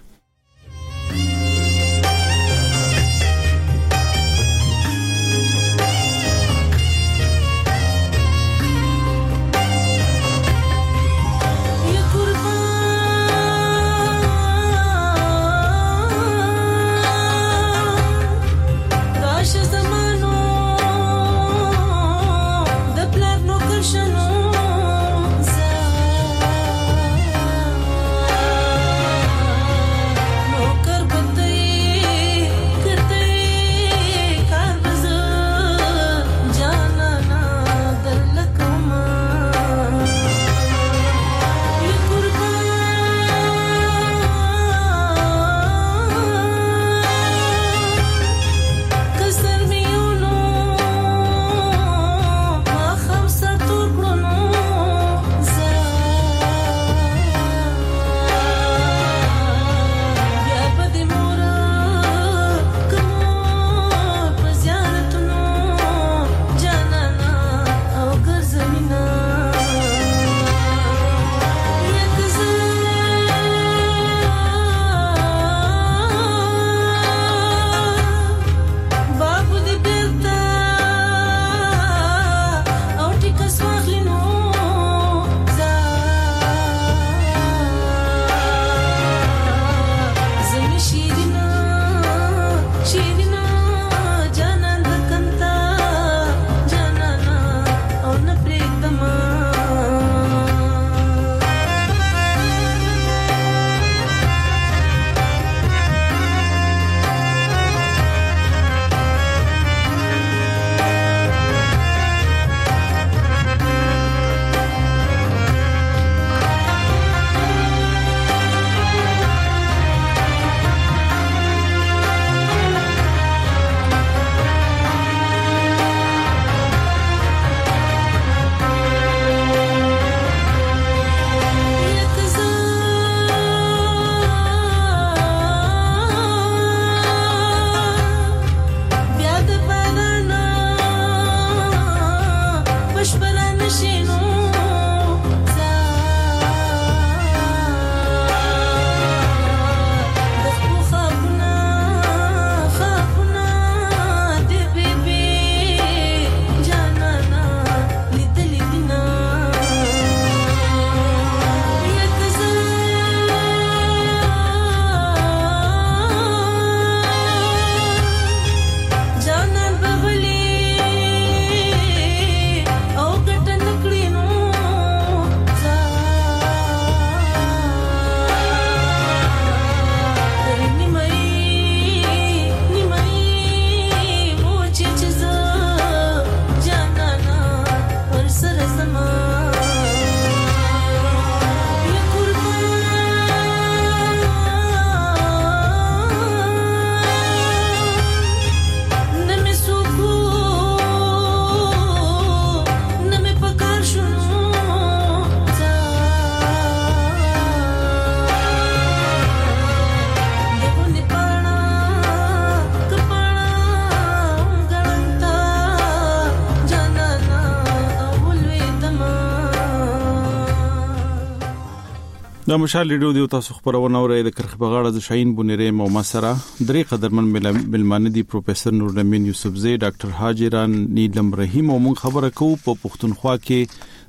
د مشال ریډیو دی تاسو خبرونه اورئ د کرخ بغاړه د شاهین بونری مو مسره درې قدرمن بلمانه پروفیسور نور الامین یوسفزی ډاکټر حاجران نیلم رحیم او مون خبره کو په پښتونخوا کې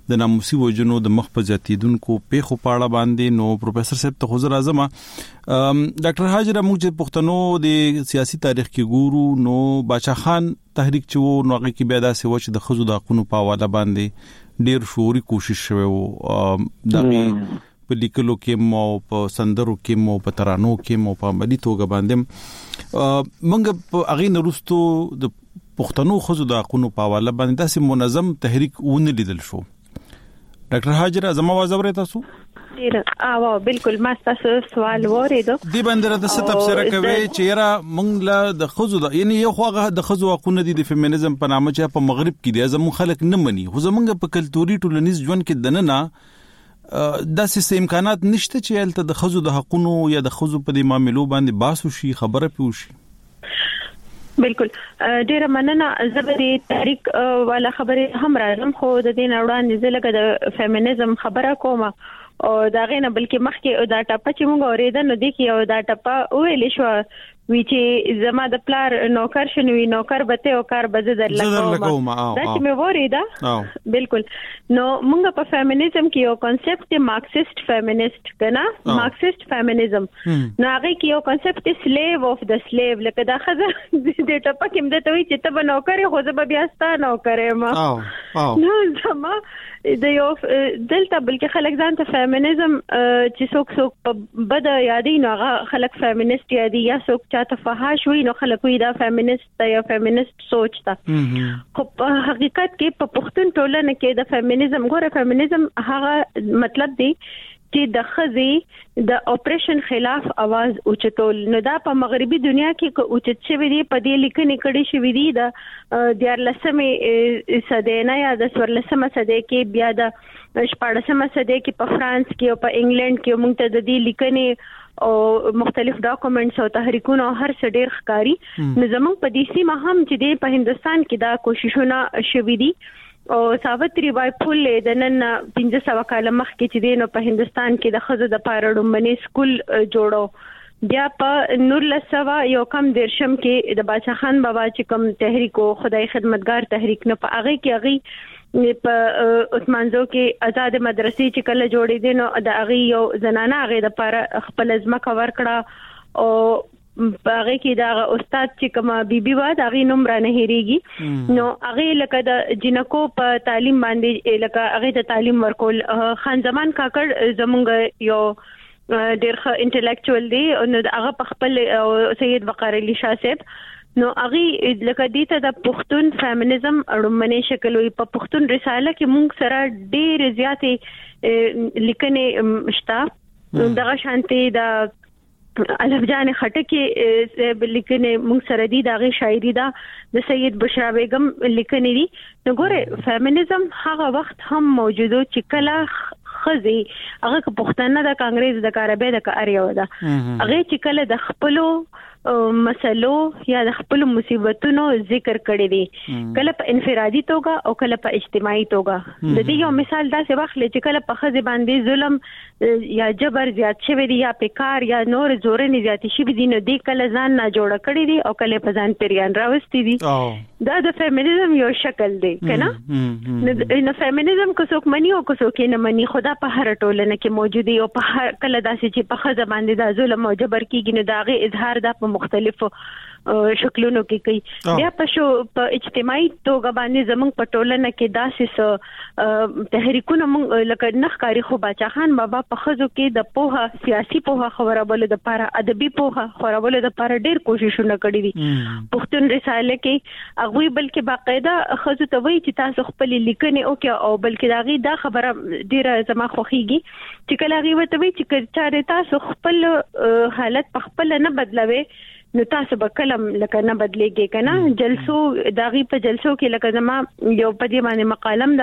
د ناموسي وجنو د مخ په زیاتیدونکو پیښو په اړه باندې. نو پروفیسور صاحب ته حضور اعظم ډاکټر حاجر موږ چې پښتنو د سیاسي تاریخ کې ګورو نو باچا خان تحریک چې وو نو هغه کې بیا داسې و چې د خزو د حقوقو په حواله باندې ډیر شعوري کوشش شوی وو دغه په لیکلو کې مو په سندرو کې مو په ترانو کې مو په عملي توګه باندې موږ په هغه نورستو د پښتنو خزو د حقوقو په حواله باندې داسې منظم تحریک ونه لیدل شو. ډاکټر حاجر اعظم आवाज اورئ تاسو؟ ډیر بالکل ما تاسو سوال وریدو دی باندې د ست تفسیر کوي چې را موږ له د خزو د یعنی یو خوغه د خزو حقوقو د فیمینزم په نامه چې په مغرب کې دي زموږ خلک نه مني خو زموږ په کلتوري ټولنیز ژوند کې دننه دا سیستم امکانات نشته چې الته د خزو د حقوقو یا د خزو په د معاملو باندې باسو شي خبره پیوشي. بالکل ډیره مننه. زبري تحریک والا خبره هم راځم خو د دین وړاندې زلګه د فیمینزم خبره کوم او دا غینه بلکې مخکې دا ټاپه چې موږ اوریدل نو د کې او دا ټاپه ویل شو وی چې زما د پلار نوکر شنوي نوکر بته او کار بزه در لګوم دا چې مې وریدا بالکل. نو موږ په فیمینزم کې یو کانسپټ مارکسیست فیمینیست کنه مارکسیست فیمینزم نو هغه کې یو کانسپټ سلیو اف د سلیو لکه دا خزه د ټاپه کې مده ته وی چې ته نوکر خو زه بیا ستانه نوکر ما نو زما د یو دلته بلکې خلک ځان ته فیمینزم چې څوک بد یادي نو هغه خلک فیمینیست یادي یا څوک چاته فحاش وي نو خلک وي دا فیمینیست یا فیمینیست سوچ تا خو په حقیقت کې په پښتون ټولنه کې د فیمینزم ګوره فیمینزم هغه مطلب دی چې د خزي د اپریشن خلاف आवाज اوچتول نو دا په مغربي دنیا کې اوچت شوی دی په دې لیکنې کړي شوی دی د 14مې صدې نه یا د 14مې صدې کې بیا د 14مې صدې کې په فرانس کې او په انګلند کې موږ ته د دې لیکنې او مختلف ډاکومېنټس او تحریکونه هر څه ډېر ښکاری نو زموږ په دې سیمه هم چې د په هندستان کې دا کوششونه شوي دي او ساوتری بای پول د نن 1500 کال مخکې چې دینو په هندستان کې د خزو د پاړډومبني سکول جوړو بیا په نور لسوا یو کم درشم کې د باچا خان بابا چې کوم تحریک او خدای خدمتگار تحریک نه په هغه کې هغه په عثمانزو کې آزاد مدرسې چې کله جوړې دي نو د هغه یو زنانه هغه د پر خپل ځمکه ورکړه او هغه کې دا استاد چې کومه بیبي و دا غي نوم را نه هېریږي نو هغه لکه د جنکو په تعلیم باندې لکه هغه د تعلیم ورکول خان زمان کاکړ زمونږ یو ډېر ښه انټلیکچوال دی نو هغه په خپل سید وقار علي شاه صاحب نو هغه لکه دې ته د پښتون فیمینزم اړومنې شکل وي په پښتون رساله کې مونږ سره ډېر زیاتې لیکنې شته دغه شانتي د الف جان خټکي لیکنې موږ سره دي دغه شاعري دا د سید بشرا بیگم لیکنې دي نو ګوره فیمینزم هغه وخت هم موجوده چې کله خزي هغه پښتنه د کانګرس د کاربه د کاریو ده هغه چې کله د خپلو مسلو یا د خپل مصیبتونو ذکر کړی دي کله په انفرادي توګه او کله په اجتماعي توګه د دې یو مثال دا څه وخت چې کله په خزي باندې ظلم یا جبر زیات شوی دی یا پیکار یا نور زورنی زیات شوی دی نو دې کله ځان نه جوړ کړی دي او کله په ځان پیریان راوستي دي دا د فیمینزم یو شکل دی کنه نو فیمینزم کو څوک مني او کو څوک نه مني خدا په هر ټولنه کې موجود دی او په هر کله داسې چې په خزه باندې د ظلم او جبر کېږي نو داغه اظهار د مختلفو شکلونو کې کوي بیا په اجتماعي توګه باندې زمونږ په ټولنه کې داسې تحریکونه مونږ لکه نخکاری خو باچا خان بابا په خزو کې د پوها سیاسي پوها خبرولو د لپاره ادبي پوها خبرولو د لپاره ډېر کوششونه کړې دي پښتون رساله کې هغه بلکې باقاعده خزو ته وایي چې تاسو خپل لیکنې او کې او بلکې داغي دا خبره ډېره زما خوخيږي چې کله هغه وته وایي چې چاره تاسو خپل حالت په خپل نه بدلوي نو تاسو به کلم لکه نه بدلېږي کنه جلسو داغي په جلسو کې لکه زما یو په دې باندې مقالم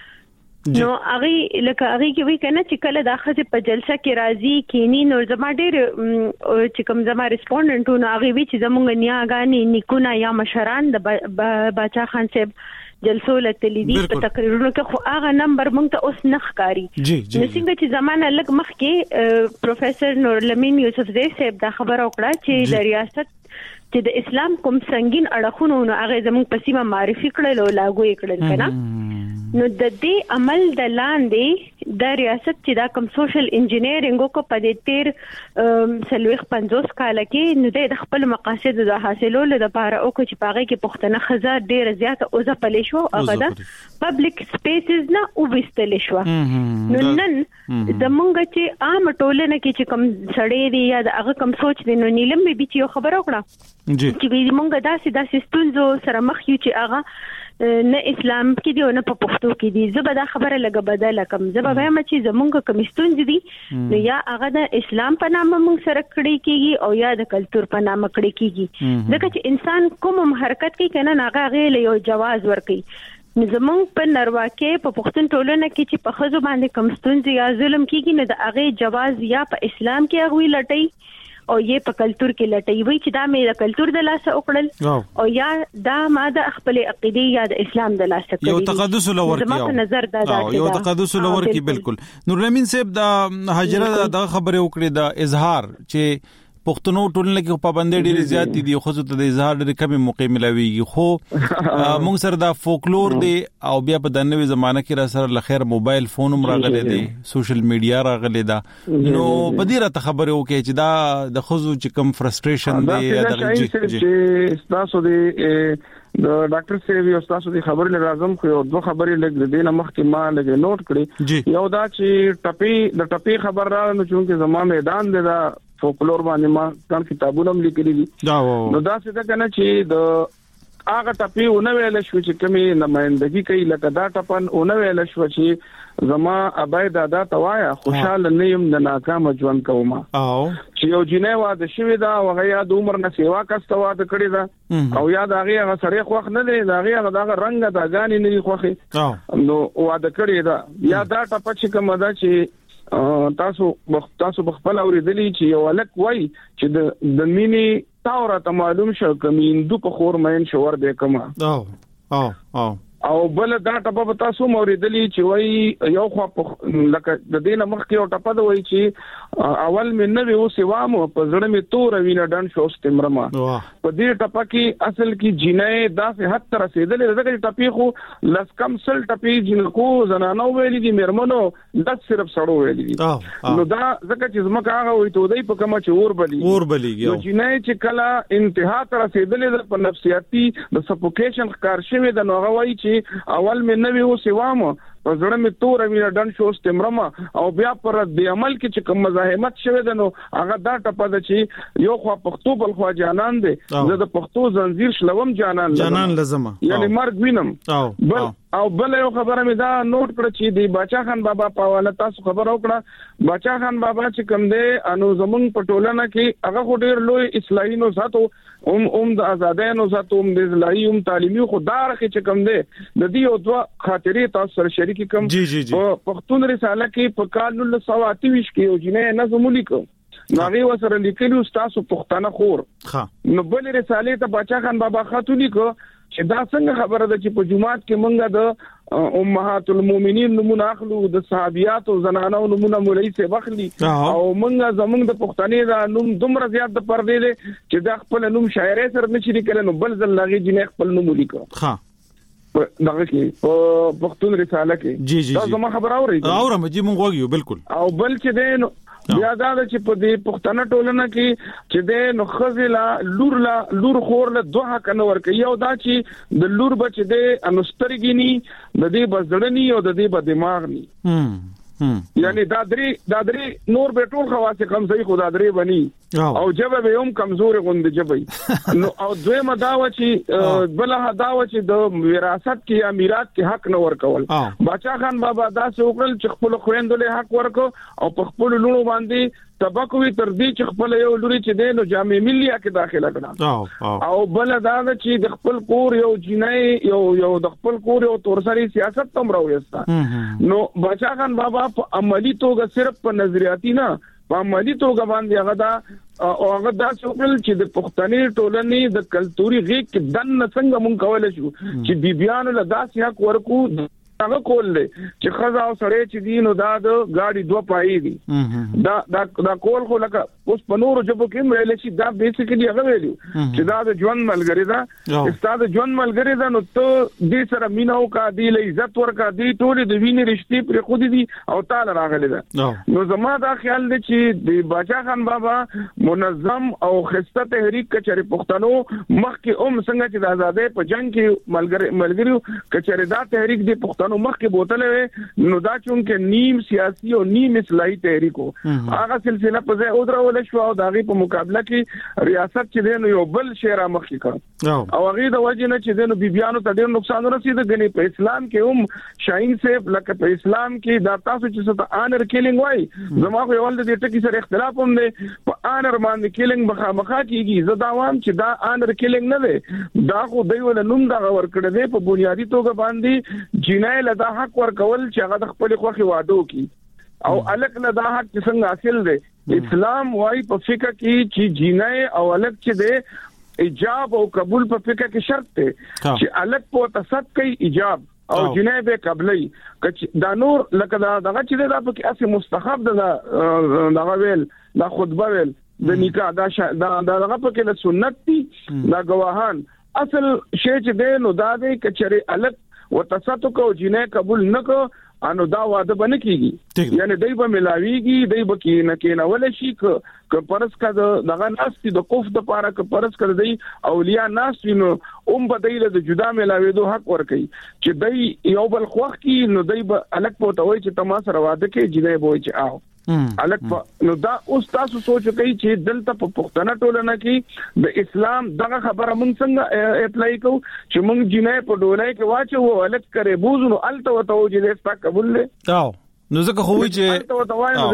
ده نو هغه لکه هغه کې وی کنه چې کله داخله په جلسه کې راځي کینی نو زما ډېر چې کوم زما ریسپونډنټونو هغه وی چې زمونږ نیاګانی نیکونه یا مشران د باچا خان صاحب جلسو لته لیدي په تقریرونو کې خو هغه نمبر مونږ ته اوس نخ کاری څنګه چې زمانه لګ مخ کې پروفیسور نورالامین یوسف زئی صاحب دا خبر وکړه چې د ریاست چې د اسلام کوم سنگین اړخونو هغه زموږ په سیمه معرفي کړل او لاګو یې کړل کنه نو د دې عمل د لاندې د ریاست چې دا کوم سوشل انجینیرینګ کو په دې 50 کال کې نو د خپل مقاصد د حاصلولو لپاره او چې پاره کې پښتنه خزر ډیر زیات او ځپلې شو هغه د پبلک سپیسز نه او وستل شو نو نن د مونږ چې عام ټولنه کې چې کوم سړی دی یا هغه کوم سوچ دی نو نیلم به چې خبر وکړه چې مونږ داسې ستونزو سره مخ یو چې هغه نه اسلام کې دی او نه په پښتو کې دی زه به دا خبره لګه بدله کوم زه به وایم چې زمونږ کوم ستونزې دي نو یا هغه د اسلام په نامه مونږ سره کړی کیږي او یا د کلچر په نامه کړی کیږي ځکه چې انسان کوم حرکت کوي کنه هغه له یو جواز ورکړي زمونږ په نرواکې په پښتون ټولنه کې چې په خزو باندې کوم ستونزې یا ظلم کیږي نو د هغه جواز یا په اسلام کې هغه لټي او یې په کلچر کې لټي وي چې دا مې د کلچر د لاسه وکړل او یا دا ما د خپل عقیده یا د اسلام د لاسه کړی یو تقدس لور کې یو تقدس لور کې بالکل نور امین صاحب دا هجره د خبره وکړه د اظهار چې پښتنو ټولنه کې پابندۍ ډېرې زیات دي خو ته د اظهار ډېرې کمې موقع ملويږي خو موږ سره دا فولکلور دی او بیا په د نوې زمانه کې را سره لخر موبایل فون هم راغلی دی سوشل میډیا راغلی دا نو په دې راته خبره وکړي چې دا د خزو چې کم فرستریشن دی چې تاسو دی د ډاکټر سیوی او تاسو دی خبرې لازم خو یو دوه خبرې لګ دې نه مخکې ما لګ نوٹ کړې یو دا چې ټپي خبر را نو چې زما میدان دی دا فولکلور باندې ما کوم کتابونه لیکلي دي نو دا څه ده کنه چې د هغه ټپي ونه ویل شو چې کومي نمائندګي کوي لکه دا ټپن ونه ویل شو چې زما ابای دادا توایا خوشاله نیم د ناکام ژوند کوم او چې یو جنې واده شوی دا وغه یاد عمر نه سیوا کسته واده کړی دا او یاد هغه سره خوخ نه دی دا هغه دغه رنگ دا غانې نه خوخي نو واده کړی دا یا دا ټپ چې کوم دا چې تاسو بخپل اوریدلی چې یو الک وای چې د مینی تاوره ته معلوم شو کمیندو په خور مین شور به کما او بل دا ټپه تاسو اوریدلی چې وای یو خو لکه د دینه مخ کې او ټپه وای چې اول مې نه وو سیوامو په زړه مې تور وینه ډن شو استمرما په دې ټپه کې اصل کې جنې داسې حد تر رسیدلې دغه ټپې خو لس کم سل ټپې جنکو زنانو ویلې دي مرمنو د صرف سړو ویلې دي نو دا ځکه چې زمکه هغه وای ته دوی په کومه چې اور بلیږي نو جنې چې کله انتها تر رسیدلې په نفسیاتي د سفوکیشن ښکار شوی د نوغه وای چې اول مې نوې و سیوامو په زړه مې تور وینه ډن شو استمرما او بیا پر د عمل کې چې کوم مزاحمت شوه د نو هغه دا ټپه ده چې یو خو پښتو بل خو جانان دي زه د پښتو زنجیر شلوم جانان لازم یعنی مرګ وینم او بل یو خبره مې دا نوٹ کړ چې دی باچا خان بابا په حواله تاسو خبر وکړه باچا خان بابا چې کوم دی انو زمون په ټولنه کې هغه خو ډیر لوی اصلاحي نو ساتو د آزادانو ساتو د اصلاحي تعلیمي خدای چې کوم دی د دې او دوه خاطرې تاسو سره شریک کوم په پښتون رساله کې په کال 1928 کې یو جنې نظم ولیکو ناغي وسره لیکلو تاسو پښتانه خور نو بل رساله ته باچا خان بابا خاطو لیکو چې دا څنګه خبره ده چې په جمعات کې مونږه د امهات المؤمنین نمونه اخلو د صحابيات او زنانو نمونه مولوی سي بخلي او مونږه زمونږ د پښتنې دا نوم دومره زیات د پردې دي چې دا خپل نوم شاعري سره نشي لیکل نو بل ځل لاغي جنې خپل نوم لیکو دغه کې په پښتون رساله کې دا زما خبر اورم چې مونږ وګیو بالکل او بل چې دین بیا دا چې په دې پښتنه ټولنه کې چې د نو خزلا لور خور له دوه حق نه ورکي یو دا چې د لور بچ دې انسترګینی د دې بزړنی او د دې په دماغ ني یعنی دا درې نور به ټول خواص کم صحیح خدا درې بني او جبه به هم کمزور غوند جبه نو او دویمه دا و چې بل هداوه چې د وراثت کې یا میراث کې حق نه ورکول باچا خان بابا دا څه وکړل چې خپل خويندو حق ورکو او په خپل لونو باندې تبقوي تر دې چې خپل یو لوري چې دینو جامع مليا کې داخله کړه او بل دا چې د خپل کور یو جنۍ یو د خپل کور یو تورسري سیاست تم راويستا نو باچا خان بابا په عملی توګه صرف په نظریاتي نه په عملی توګه باندې هغه دا او هغه دا چې د پښتني ټولنې د کلتوري غیږ کې دن څنګه مونږ کولای شو چې بیبيانو له داسې حق ورکو هغه کول دي چې خزا او سړی چې دین او دا د ګاډي دوه پای دي دا کول خو لکه اوس په نورو جبو کې ویل شي دا بیسیکلی هغه ویلو چې دا د ژوند ملګری دا استاد ژوند ملګری دا نو ته دې سره مينو کا دی له عزت ورکا دی ټول د وینې رښتې پر خو دي او تعالی راغلی دا نو زما دا خیال دی چې د باچا خان بابا منظم او خسته تحریک کچره پښتنو مخکې څنګه چې د آزادۍ په جنگ کې ملګریو کچره دا تحریک دی پښتنو مخکې بوتلې نو دا چونکه نیم سیاسي او نیم اصلاحي تحریک هغه سلسله په ځای او درول شو او دغه په مقابله کې ریاست چې دین یو بل شهر مخکې کړ او هغه د وجه نه چې دین بیبيانو ته ډېر نقصان ورسید غني په اسلام کې شاهین صاحب لکه په اسلام کې دا تاسو چې څه آنر کیلینګ وای زما خو یو د ټکی سره اختلاف هم دی په آنر باندې کیلینګ مخه کیږي زه دا وایم چې دا آنر کیلینګ نه دی دا خو دوی ول نوم دا ور کړی دی په بنیادی توګه باندې جنای له دا حق ورکول چې هغه د خپل خوخي وادو کی او الک له دا حق څنګه حاصل دی اسلام وايي په فقہ کې چې جنای او الک چې دی ایجاب او قبول په فقہ کې شرط دی چې الک په تصدق کوي ایجاب او جنای به قبلي دا نور لکه دا دغه چې دا په کې اصل مستحب ده دا ویل دا خطبه ویل د نکاح دا دغه په کې د سنت دي دا گواهان اصل شی چې دی نو دا دی کچره الک وتصدق او جنای قبول نکو انو دا واده بنه کیږي یعنی دای په ملاویږي دای په کې نه کې نه ول شي ک پرس کا دغه ناستي د قف د پاره ک پرس کړ دی اولیاء ناس وینو په دای له جدا ملاویدو حق ور کوي چې دای یو بل خوخ کی نو دای په الک پوته وای چې تما سره واده کې جنای بوي چې آو الک نو دا اوس تاسو سوچ کوي چې دلته په پښتنه ټولنه کې د اسلام دغه خبره مونږ څنګه اپلای کوو چې مونږ جنای په ډولای کې واچو الک کرے بوزنو الته وته چې دې قبول له نو زکه خو چې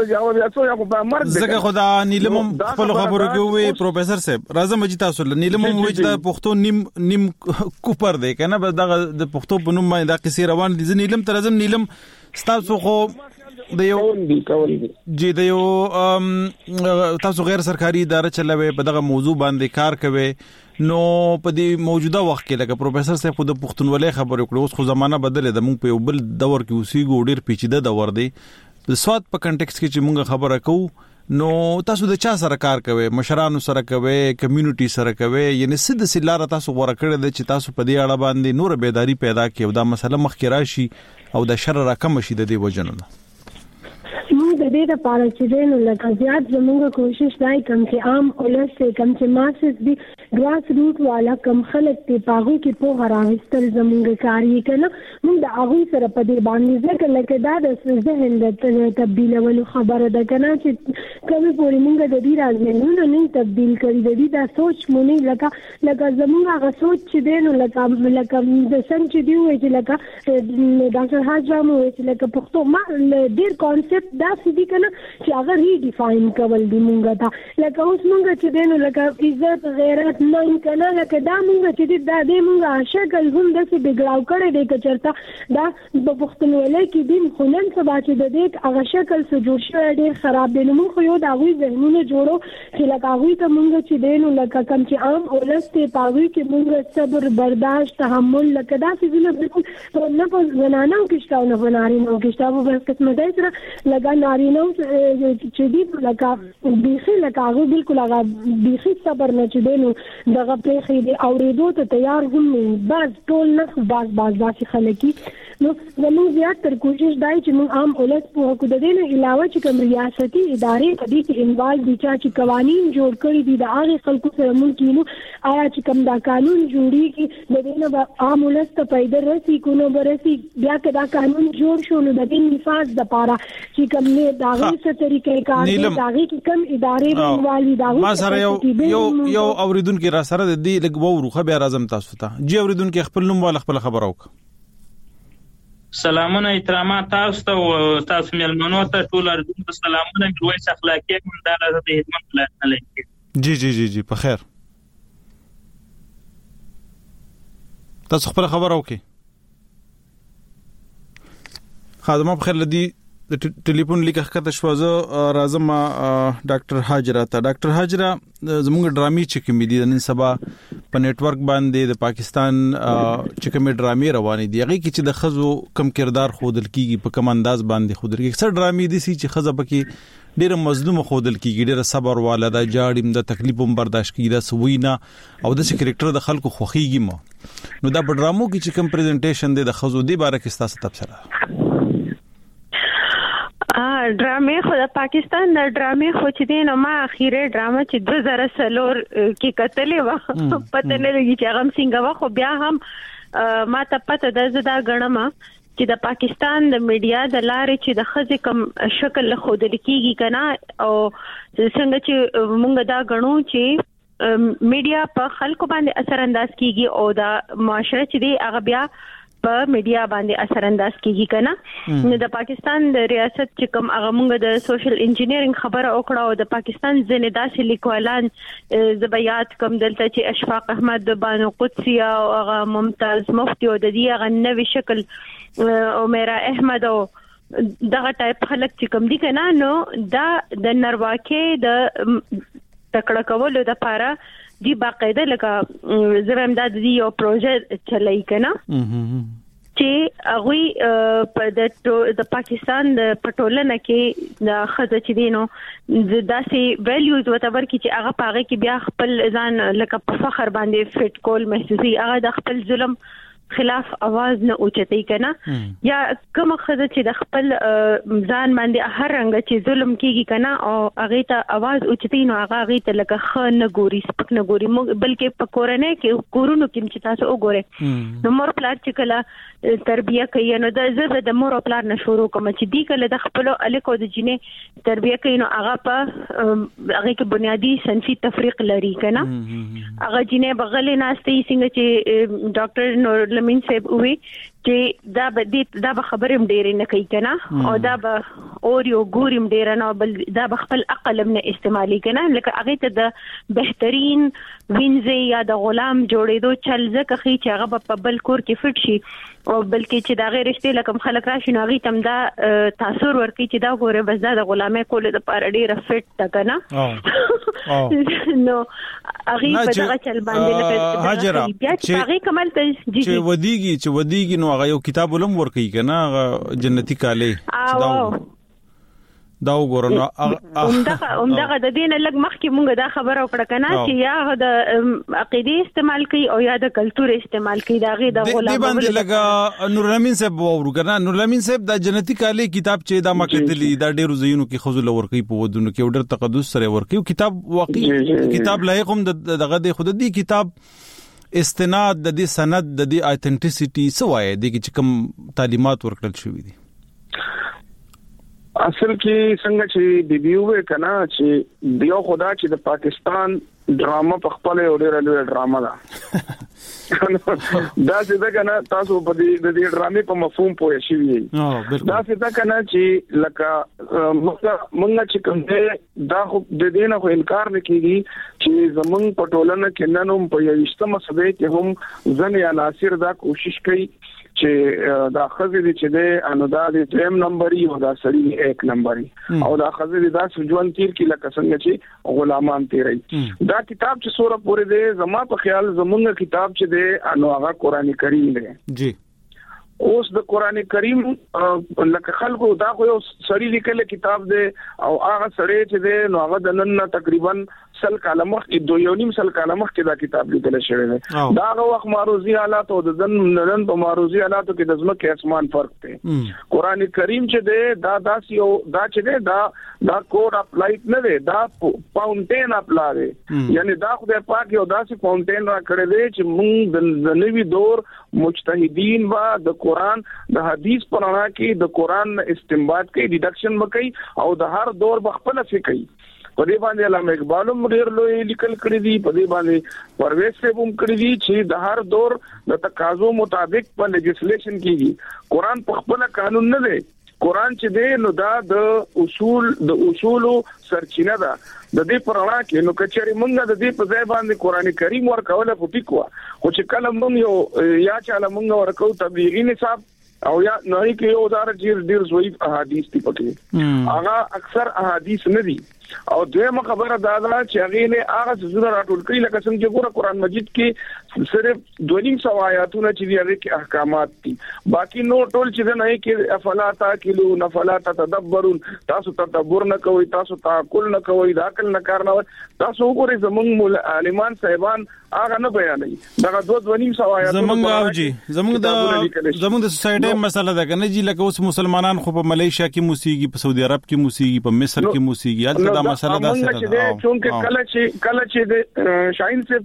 زکه خدا نیلم خپل خبرو کې وي پروفیسور صاحب راځم چې تاسو نیلم وي چې پښتو نیم کوپر دی کنه دغه د پښتو په نوم باندې د قصې روان دي نیلم ترزم نیلم تاسو خو د یو تاسو غیر سرکاري اداره چلوي په دغه موضوع باندې کار کوي نو په دې موجوده وخت کې لکه پروفیسور صاحب د پښتونولۍ خبرو کړو اوس خو زمانہ بدله ده مونږ په یو بل دور کې اوسېږو ډېر پیچیده دور دی د سواد په کنټیکس کې چې مونږ خبره کوو نو تاسو د چا سره کار کوي مشرانو سره کوي کمیونټي سره کوي یعنی سید سلاره تاسو غوړه کړی د چې تاسو په دې اړه باندې نور بیداری پیدا کړئ او دا مسله مخکې راشي او د شر راکم شي د دې وجنه موږ د دې لپاره چې نو لکه زیات زموږ کوشش دی کوم چې عام اولس کوم چې ماسس دي ګراس روټ والا کم خلک ته پاغو کې په راوستل زموږ کاری کنه موږ د هغه سره په دې باندې ځکه لکه دا د ذهن د تبدیلولو خبره ده کنه چې کومه پوری موږ د دې راځنه نه تبدیل کړی د دې دا سوچ مونږ لکه زموږ هغه سوچ چې نو لکه د څنګه چې دی وایي لکه ډاکټر حاجم وایي چې لکه پښتو ما ډیر کانسپټ دا سدي کنه چې هغه ریډیفاین کول دي مونږ ته لکه اوس مونږ چې نو لکه عزت غیرت نه کنه لکه دا مونږ چې دا د مونږه شکل هم د څه بګړاو کړي د کچرتا دا په پښتونولۍ کې دین خلن سبا چې د دې هغه شکل څخه جوړ شوی ډېر خراب دی نو مونږ یو دا وی ذهنونه جوړو چې لکه هغه ته مونږ چې نو لکه کم چې عام اولسته پاوی کې مونږ صبر برداشت تحمل لکه دا څه بالکل نه په زنانو کې شته نه بنارینو کې شته په قسمه دای سره لکه نارینو چې دی لکه بیخي لکه هغه بالکل هغه بیخي صبر نه چې دی نو دغه پرې دی اوریدو ته تیار هم باز ټول نه باز داسې خلکی نو زموږ زیات تر کوشش دای چې موږ عام اولس په حقوق د دې نه علاوه چې کوم ریاستي ادارې په دې کې انوالو دي چې قوانين جوړ کړی دي د هغه خلکو سره موږ کینو آیا چې کوم دا قانون جوړیږي د دې نه عام اولس ته پیدا راسي کو نو برسي بیا که دا قانون جوړ شو نو د دې نفاذ د پاره چې کوم نه دا غي څه طریقې کار دي دا غي کوم ادارې انوالو دا ما سره یو اوریدونکو را سره د دې لګ وروخه بیا راځم تاسو ته جی اوریدونکو خپل نوم ولا خپل خبر اوک سلامونه احترامات تاسو ته او تاسو ملمنو ته ټول اردو سلامونه مرویس اخلاقی منداله د خدمت نه لکه جی جی جی جی په خیر تاسو خپل خبر اوکي خادمه په خیر لدی د ټلیفون لیک ښکته شو. زه راځم ډاکټر حاجره ته. ډاکټر حاجره زموږ ډرامې چې کوم دي نن سبا په نتورک باندې د پاکستان چې کوم ډرامې روانې دي هغه کې چې د خزو کم کردار خودل کیږي په کوم انداز باندې خودل کیږي. څه ډرامې دي چې خزه پکې ډېر مظلوم خودل کیږي, ډېر صبر والا د جاړم د تکلیف هم برداشت کیږي, د سوینا او د کریکټر د خلکو خوخیږي مو. نو دا په ډرامو کې چې کوم پریزنټیشن دی د خزو دی باره کې تاسو تبصره ډرامې خو د پاکستان د ډرامې خو چې دین ما اخیره ډرامه چې 2003 کې کتلې و پته نه لګی چې هغه څنګه و, خو بیا هم ما ته پته ده زدا غنما چې د پاکستان د میډیا د لارې چې د خځې کم شکل خودل کیږي کنه, او څنګه چې مونږ دا غنو چې میډیا په خلکو باندې اثر انداز کیږي او د معاشره چې دی هغه بیا په میډیا باندې اثر انداز کیږي کنه. نو د پاکستان د ریاست چې کوم هغه مونږ د سوشل انجینیرینګ خبره وکړه او د پاکستان ځنې داسې لیکوالان زبیات کوم دلته چې اشفاق احمد بانو قدسی او هغه ممتاز مفتی او د دې هغه نوې شکل عمره احمد او دغه ټایپ خلک چې کوم دي کنه, نو دا د نرواکې د تکړه کولو د لپاره دی باقاعده لکه زم امداد دی یو پروژه چلای کنه چې هغه د پاکستان د پټولنه کې د خزه چې دینو داسې ویلیوز وټور کې چې هغه پاغه کې بیا خپل ځان لکه په فخر باندې فټ کول محسوسي, هغه د خپل ظلم خلاف आवाज نه اوچتای کنه, یا کوم خزه چې د خپل ځان باندې هر رنګ چې ظلم کیږي کنه او هغه ته आवाज اوچتای نو هغه ته لکه خن ګوري سپک نه ګوري, بلکې په کورنۍ کې کورونو کې چې تاسو وګورئ نو مور پلار چې کله تربیه کوي نو د زړه د مور پلار نه شروع کوم چې دی کله د خپل الیکو د جنې تربیه کوي نو هغه په هغه کې بنیادی صنفي تفریق لري کنه. هغه جنې بغلې ناشتي څنګه چې ډاکټر نور لمین صاحب وی چې دا به خبرم ډېر نه کوي کنه او دا به اور یو ګورم ډېر نه, بل دا به خپل عقل نه استعمالي کنه, لکه هغه ته د بهترین وینځي یا د غلام جوړېدو چل زکه خي چې هغه په بل کور کې فټ شي او بلکې چې دا غیر رښتې لکه خلک راشي نو هغه تم دا تاثیر ورکړي چې دا غوړې بس دا د غلامه کول د پاره ډېر فټ تا کنه نو هغه په دغه چل باندې لکه حاجره چې هغه کمال ته چې ودیږي نو هغه یو کتاب ولم ورکړي کنه جنتی کاله دا وګورنو همدغه د دین لګ مخکې مونږ دا خبره وکړه کنه چې یا د عقیده استعمال کوي او یا د کلچر استعمال کوي دا غي د غلام باندې لګا نور لمین صاحب ورګنه نور لمین صاحب د جنتی کاله کتاب چې دا مکتلی دا ډیرو زینو کې خزل ورکی په ودونو کې ډېر تقدس سره ورکی کتاب واقعي کتاب لایق هم دغه د خود دی کتاب استناد د دې سند د دې اتنټیسټي سوای د چې کوم تعلیمات ورکړل شوې دي اصل کې څنګه چې بیبیوې کنا چې دیو خدا چې د پاکستان ډراما په خپل اوري لوي ډراما ده دا څه کنا تاسو په دې ډرامې په مفهوم پوه شئ دا څه کنا چې لکه مونږ چې کوم دا خو د دې نه خو انکار نکېږي چې زمونږ په ټولنه کې نن په یوشتمه صدې کې هم ځنې عناصر دا کوشش کوي چې دا خزې چې ده انو دا د دویم نمبري او دا سړي یک نمبري او دا خزې دا سجوان تیر کې لکه څنګه چې غلامان تیري دا کتاب چې سوره پورې ده زما په خیال زمونږ کتاب چې ده انو هغه قران کریم دی جی اوس د قران کریم لکه خلکو دا خو یو سړي لیکل کتاب دی او هغه سړی چې دی نو هغه د نن تقریبا سل کاله مخکې 2.5 سل کاله مخکې دا کتاب لیکل شوی دی دا هغه وخت معروضي حالات او د نن په معروضي حالاتو کې د ځمکې اسمان فرق دی قران کریم چې دی دا داسې او دا چې دی دا کوډ اپلای نه دی دا فاونټین اپلای دی یعنی دا خو د پاک یو داسې فاونټین را کړی دی چې موږ د نوی دور مجتهدین وا د قران د حدیث په اړه کې د قران استنباط کوي ډیډکشن وکړي او د هر دور بخپله فکري په دې باندې علامه اقبال هم ډېر لوی لیکل کړی دی په دې باندې پرویز صاحب هم کړی دی چې د هر دور د تقاضو مطابق په لیجسلیشن کیږي قران په خپل قانون نه دی قران چې دی نو دا د اصول سرچینه ده د دې پرانا کې نو کچري مونږ د دې په ځای باندې قران کریم ورکوله په ټیکوا خو چې کله مونږ یو یا چې علامه مونږ ورکو تبلیغي نصاب او یا نه کې یو دار چې ډیر ضعیف احادیث دي پکې هغه اکثر احادیث نه دي او دویمه خبره دا ده چې هغه له هغه زړه راټول کړي لکه څنګه چې ګوره قران مجید کې صرف 200 آیاتونه چې دي هغه کې احکامات دي باقي نو ټول چې نه کې افلا تاکلون افلا تتدبرون تاسو تدبر نه کوئ تاسو تعقل نه کوئ دا عقل نه کار نه تاسو وګورئ زمونږ عالمان صاحبان هغه نه بیانوي دا 200 آیاتونه زمونږ اوجي زمونږ د سوسایټي مسله ده کنه جی لکه اوس مسلمانان خو په ملیشیا کې موسیقي په سعودي عرب کې موسیقي په مصر کې موسیقي دا مسله ده چې چونکه کله چې د شاهین صاحب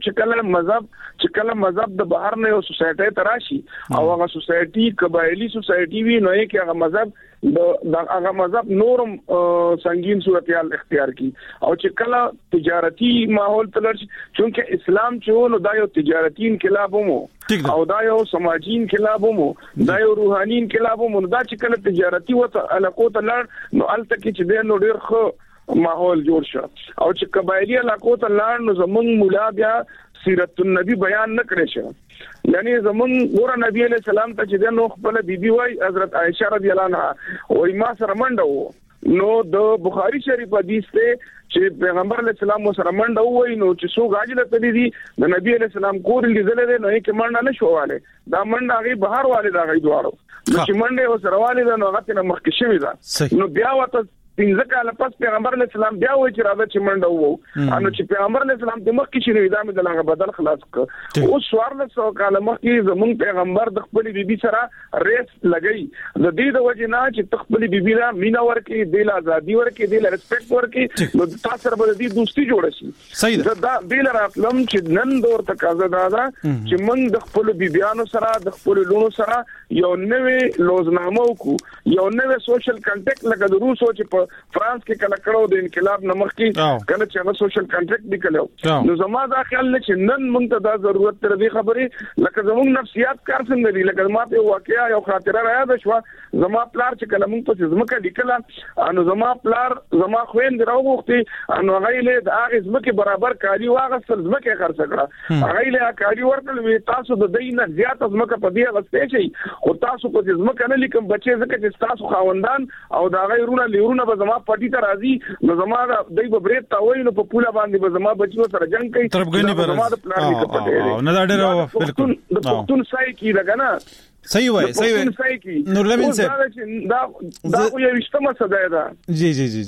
چې کله مذهب د بهر نه یو سوسایټي تراشي او هغه سوسایټي قبایلی سوسایټي وی نو کې هغه مذهب د هغه مذهب نورم سنگین صورتحال اختیار کی او چې کله تجارتی ماحول تلل چونکه اسلام چې نو دا یو تجارتی انقلاب مو او دا یو سماجی انقلاب مو دا یو روحاني انقلاب مو دا چې کله تجارتی وته علاقو ته لړ نو الته کې چې د نو ډیر خو ماحول جوړ شو او چې قبایلی علاقو ته لاړ نو زمونږ مولا بیا سیرت النبی بیان نه کړی شو یعنی زمونږ ګور نبی علیہ السلام ته چې نو خپل بیبي وای حضرت عائشہ رضی الله عنها وای ما سره منډه نو د بخاری شریف حدیث ته چې پیغمبر علیہ السلام سره منډه وای نو چې سو غاجله تللی دي د نبی علیہ السلام کور لیدل دي نو کې منډه نشواله دا منډه هغه بهر والي دا غي دوارو چې منډه سره والي دا نو هغه نه مخکې شوی دا نو بیا وته پنځه کاله پس پیغمبر علیہ السلام بیا وایي چې راځي چې منډه وو انو چې پیغمبر علیہ السلام د مخ کې شنو دا مې دلته بدل خلاص کړ او سوار له کاله مخ کې زمون پیغمبر د خپل بیبي سره ریس لګي د دې د وجه نه چې خپل بیبي لا مینا ورکي د ازادي ورکي د ریسپیکټ ورکي نو تاسو سره به د دوستي جوړ شي صحیح دا د راتلم چې نن دور تقاضا دا چې موږ د خپل بیبيانو سره د خپل لونو سره یو نوې لوزنامه وکړو یو نوې سوشل کنټیکټ لکه د روسو چې فرانس کې کله کړو د انقلاب نمخ کې کله چې هغه سوشل کنټریکټ وکړو نو زما دا خیال نه چې نن موږ ته دا ضرورت تر دې خبرې لکه زموږ نفسیات کار څنګه دي لکه ما په واقعیا یو خاطره را یاد شو زما پلار چې کله موږ په ځمکه لیکل نو زما پلار زما خويند راوغختي نو هغه له د هغه ځمکه برابر کاری واغستل ځمکه خرڅ کړه هغه له کاری ورکل وی تاسو د دینه زیات ځمکه په دې غستې شي او تاسو په ځمکه نه لیکم بچي ځکه چې تاسو خاوندان او دا غیرونه لیرونه به زما پټی ته راځي نو زما دای په بریټ تا وای نو په پوله باندې به زما بچو سره جنگ کوي تربګنی به زما د پلان کې پټه نه دا ډېر بالکل د پښتون سای کی دغه نه صحیح وای نور لمن صاحب دا یو اجتماع صدای ده جی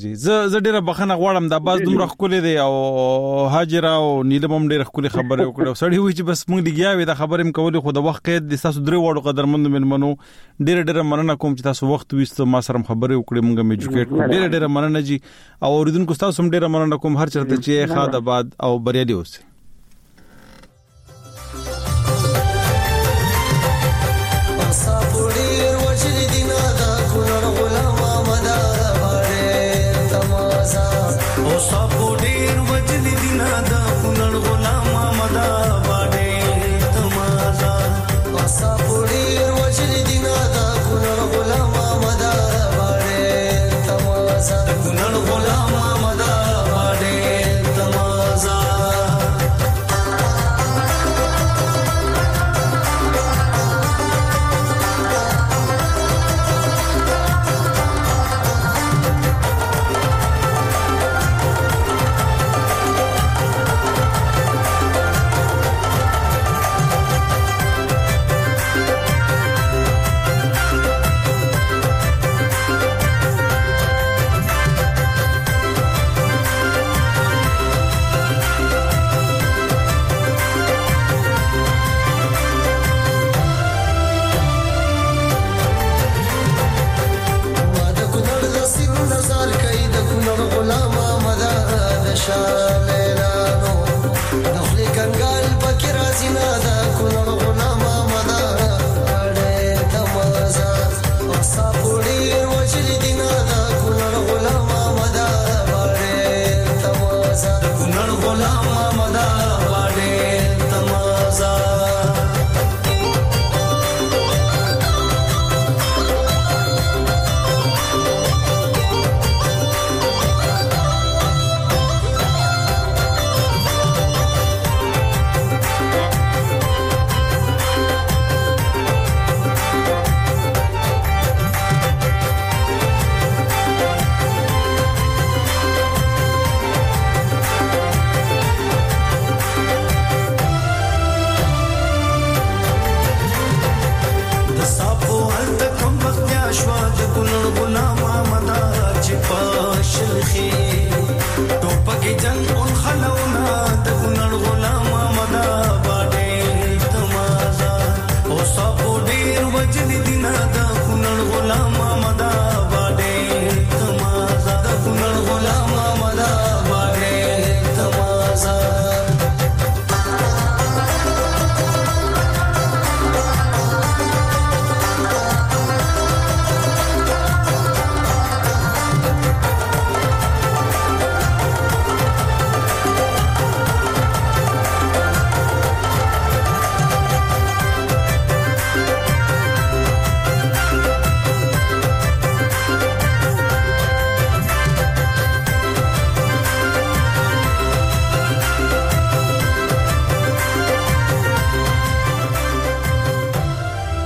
زه ډیره بخنه غواړم دا باز دومره خولې دی او هاجر او نیلم ډیره خولې خبره وکړه سړی وای چې بس موږ دیګیاوي دا خبرې مکولې خو د وخت قید د تاسو درې وړو قدرمند ملمنو ډیره مننه کوم چې تاسو وخت وستو ما سره خبرې وکړې موږ مې ایجوکیټ ډیره مننه جی او اوریدونکو تاسو هم ډیره مننه کوم هر چرته چې خاد آباد او بریالي اوسئ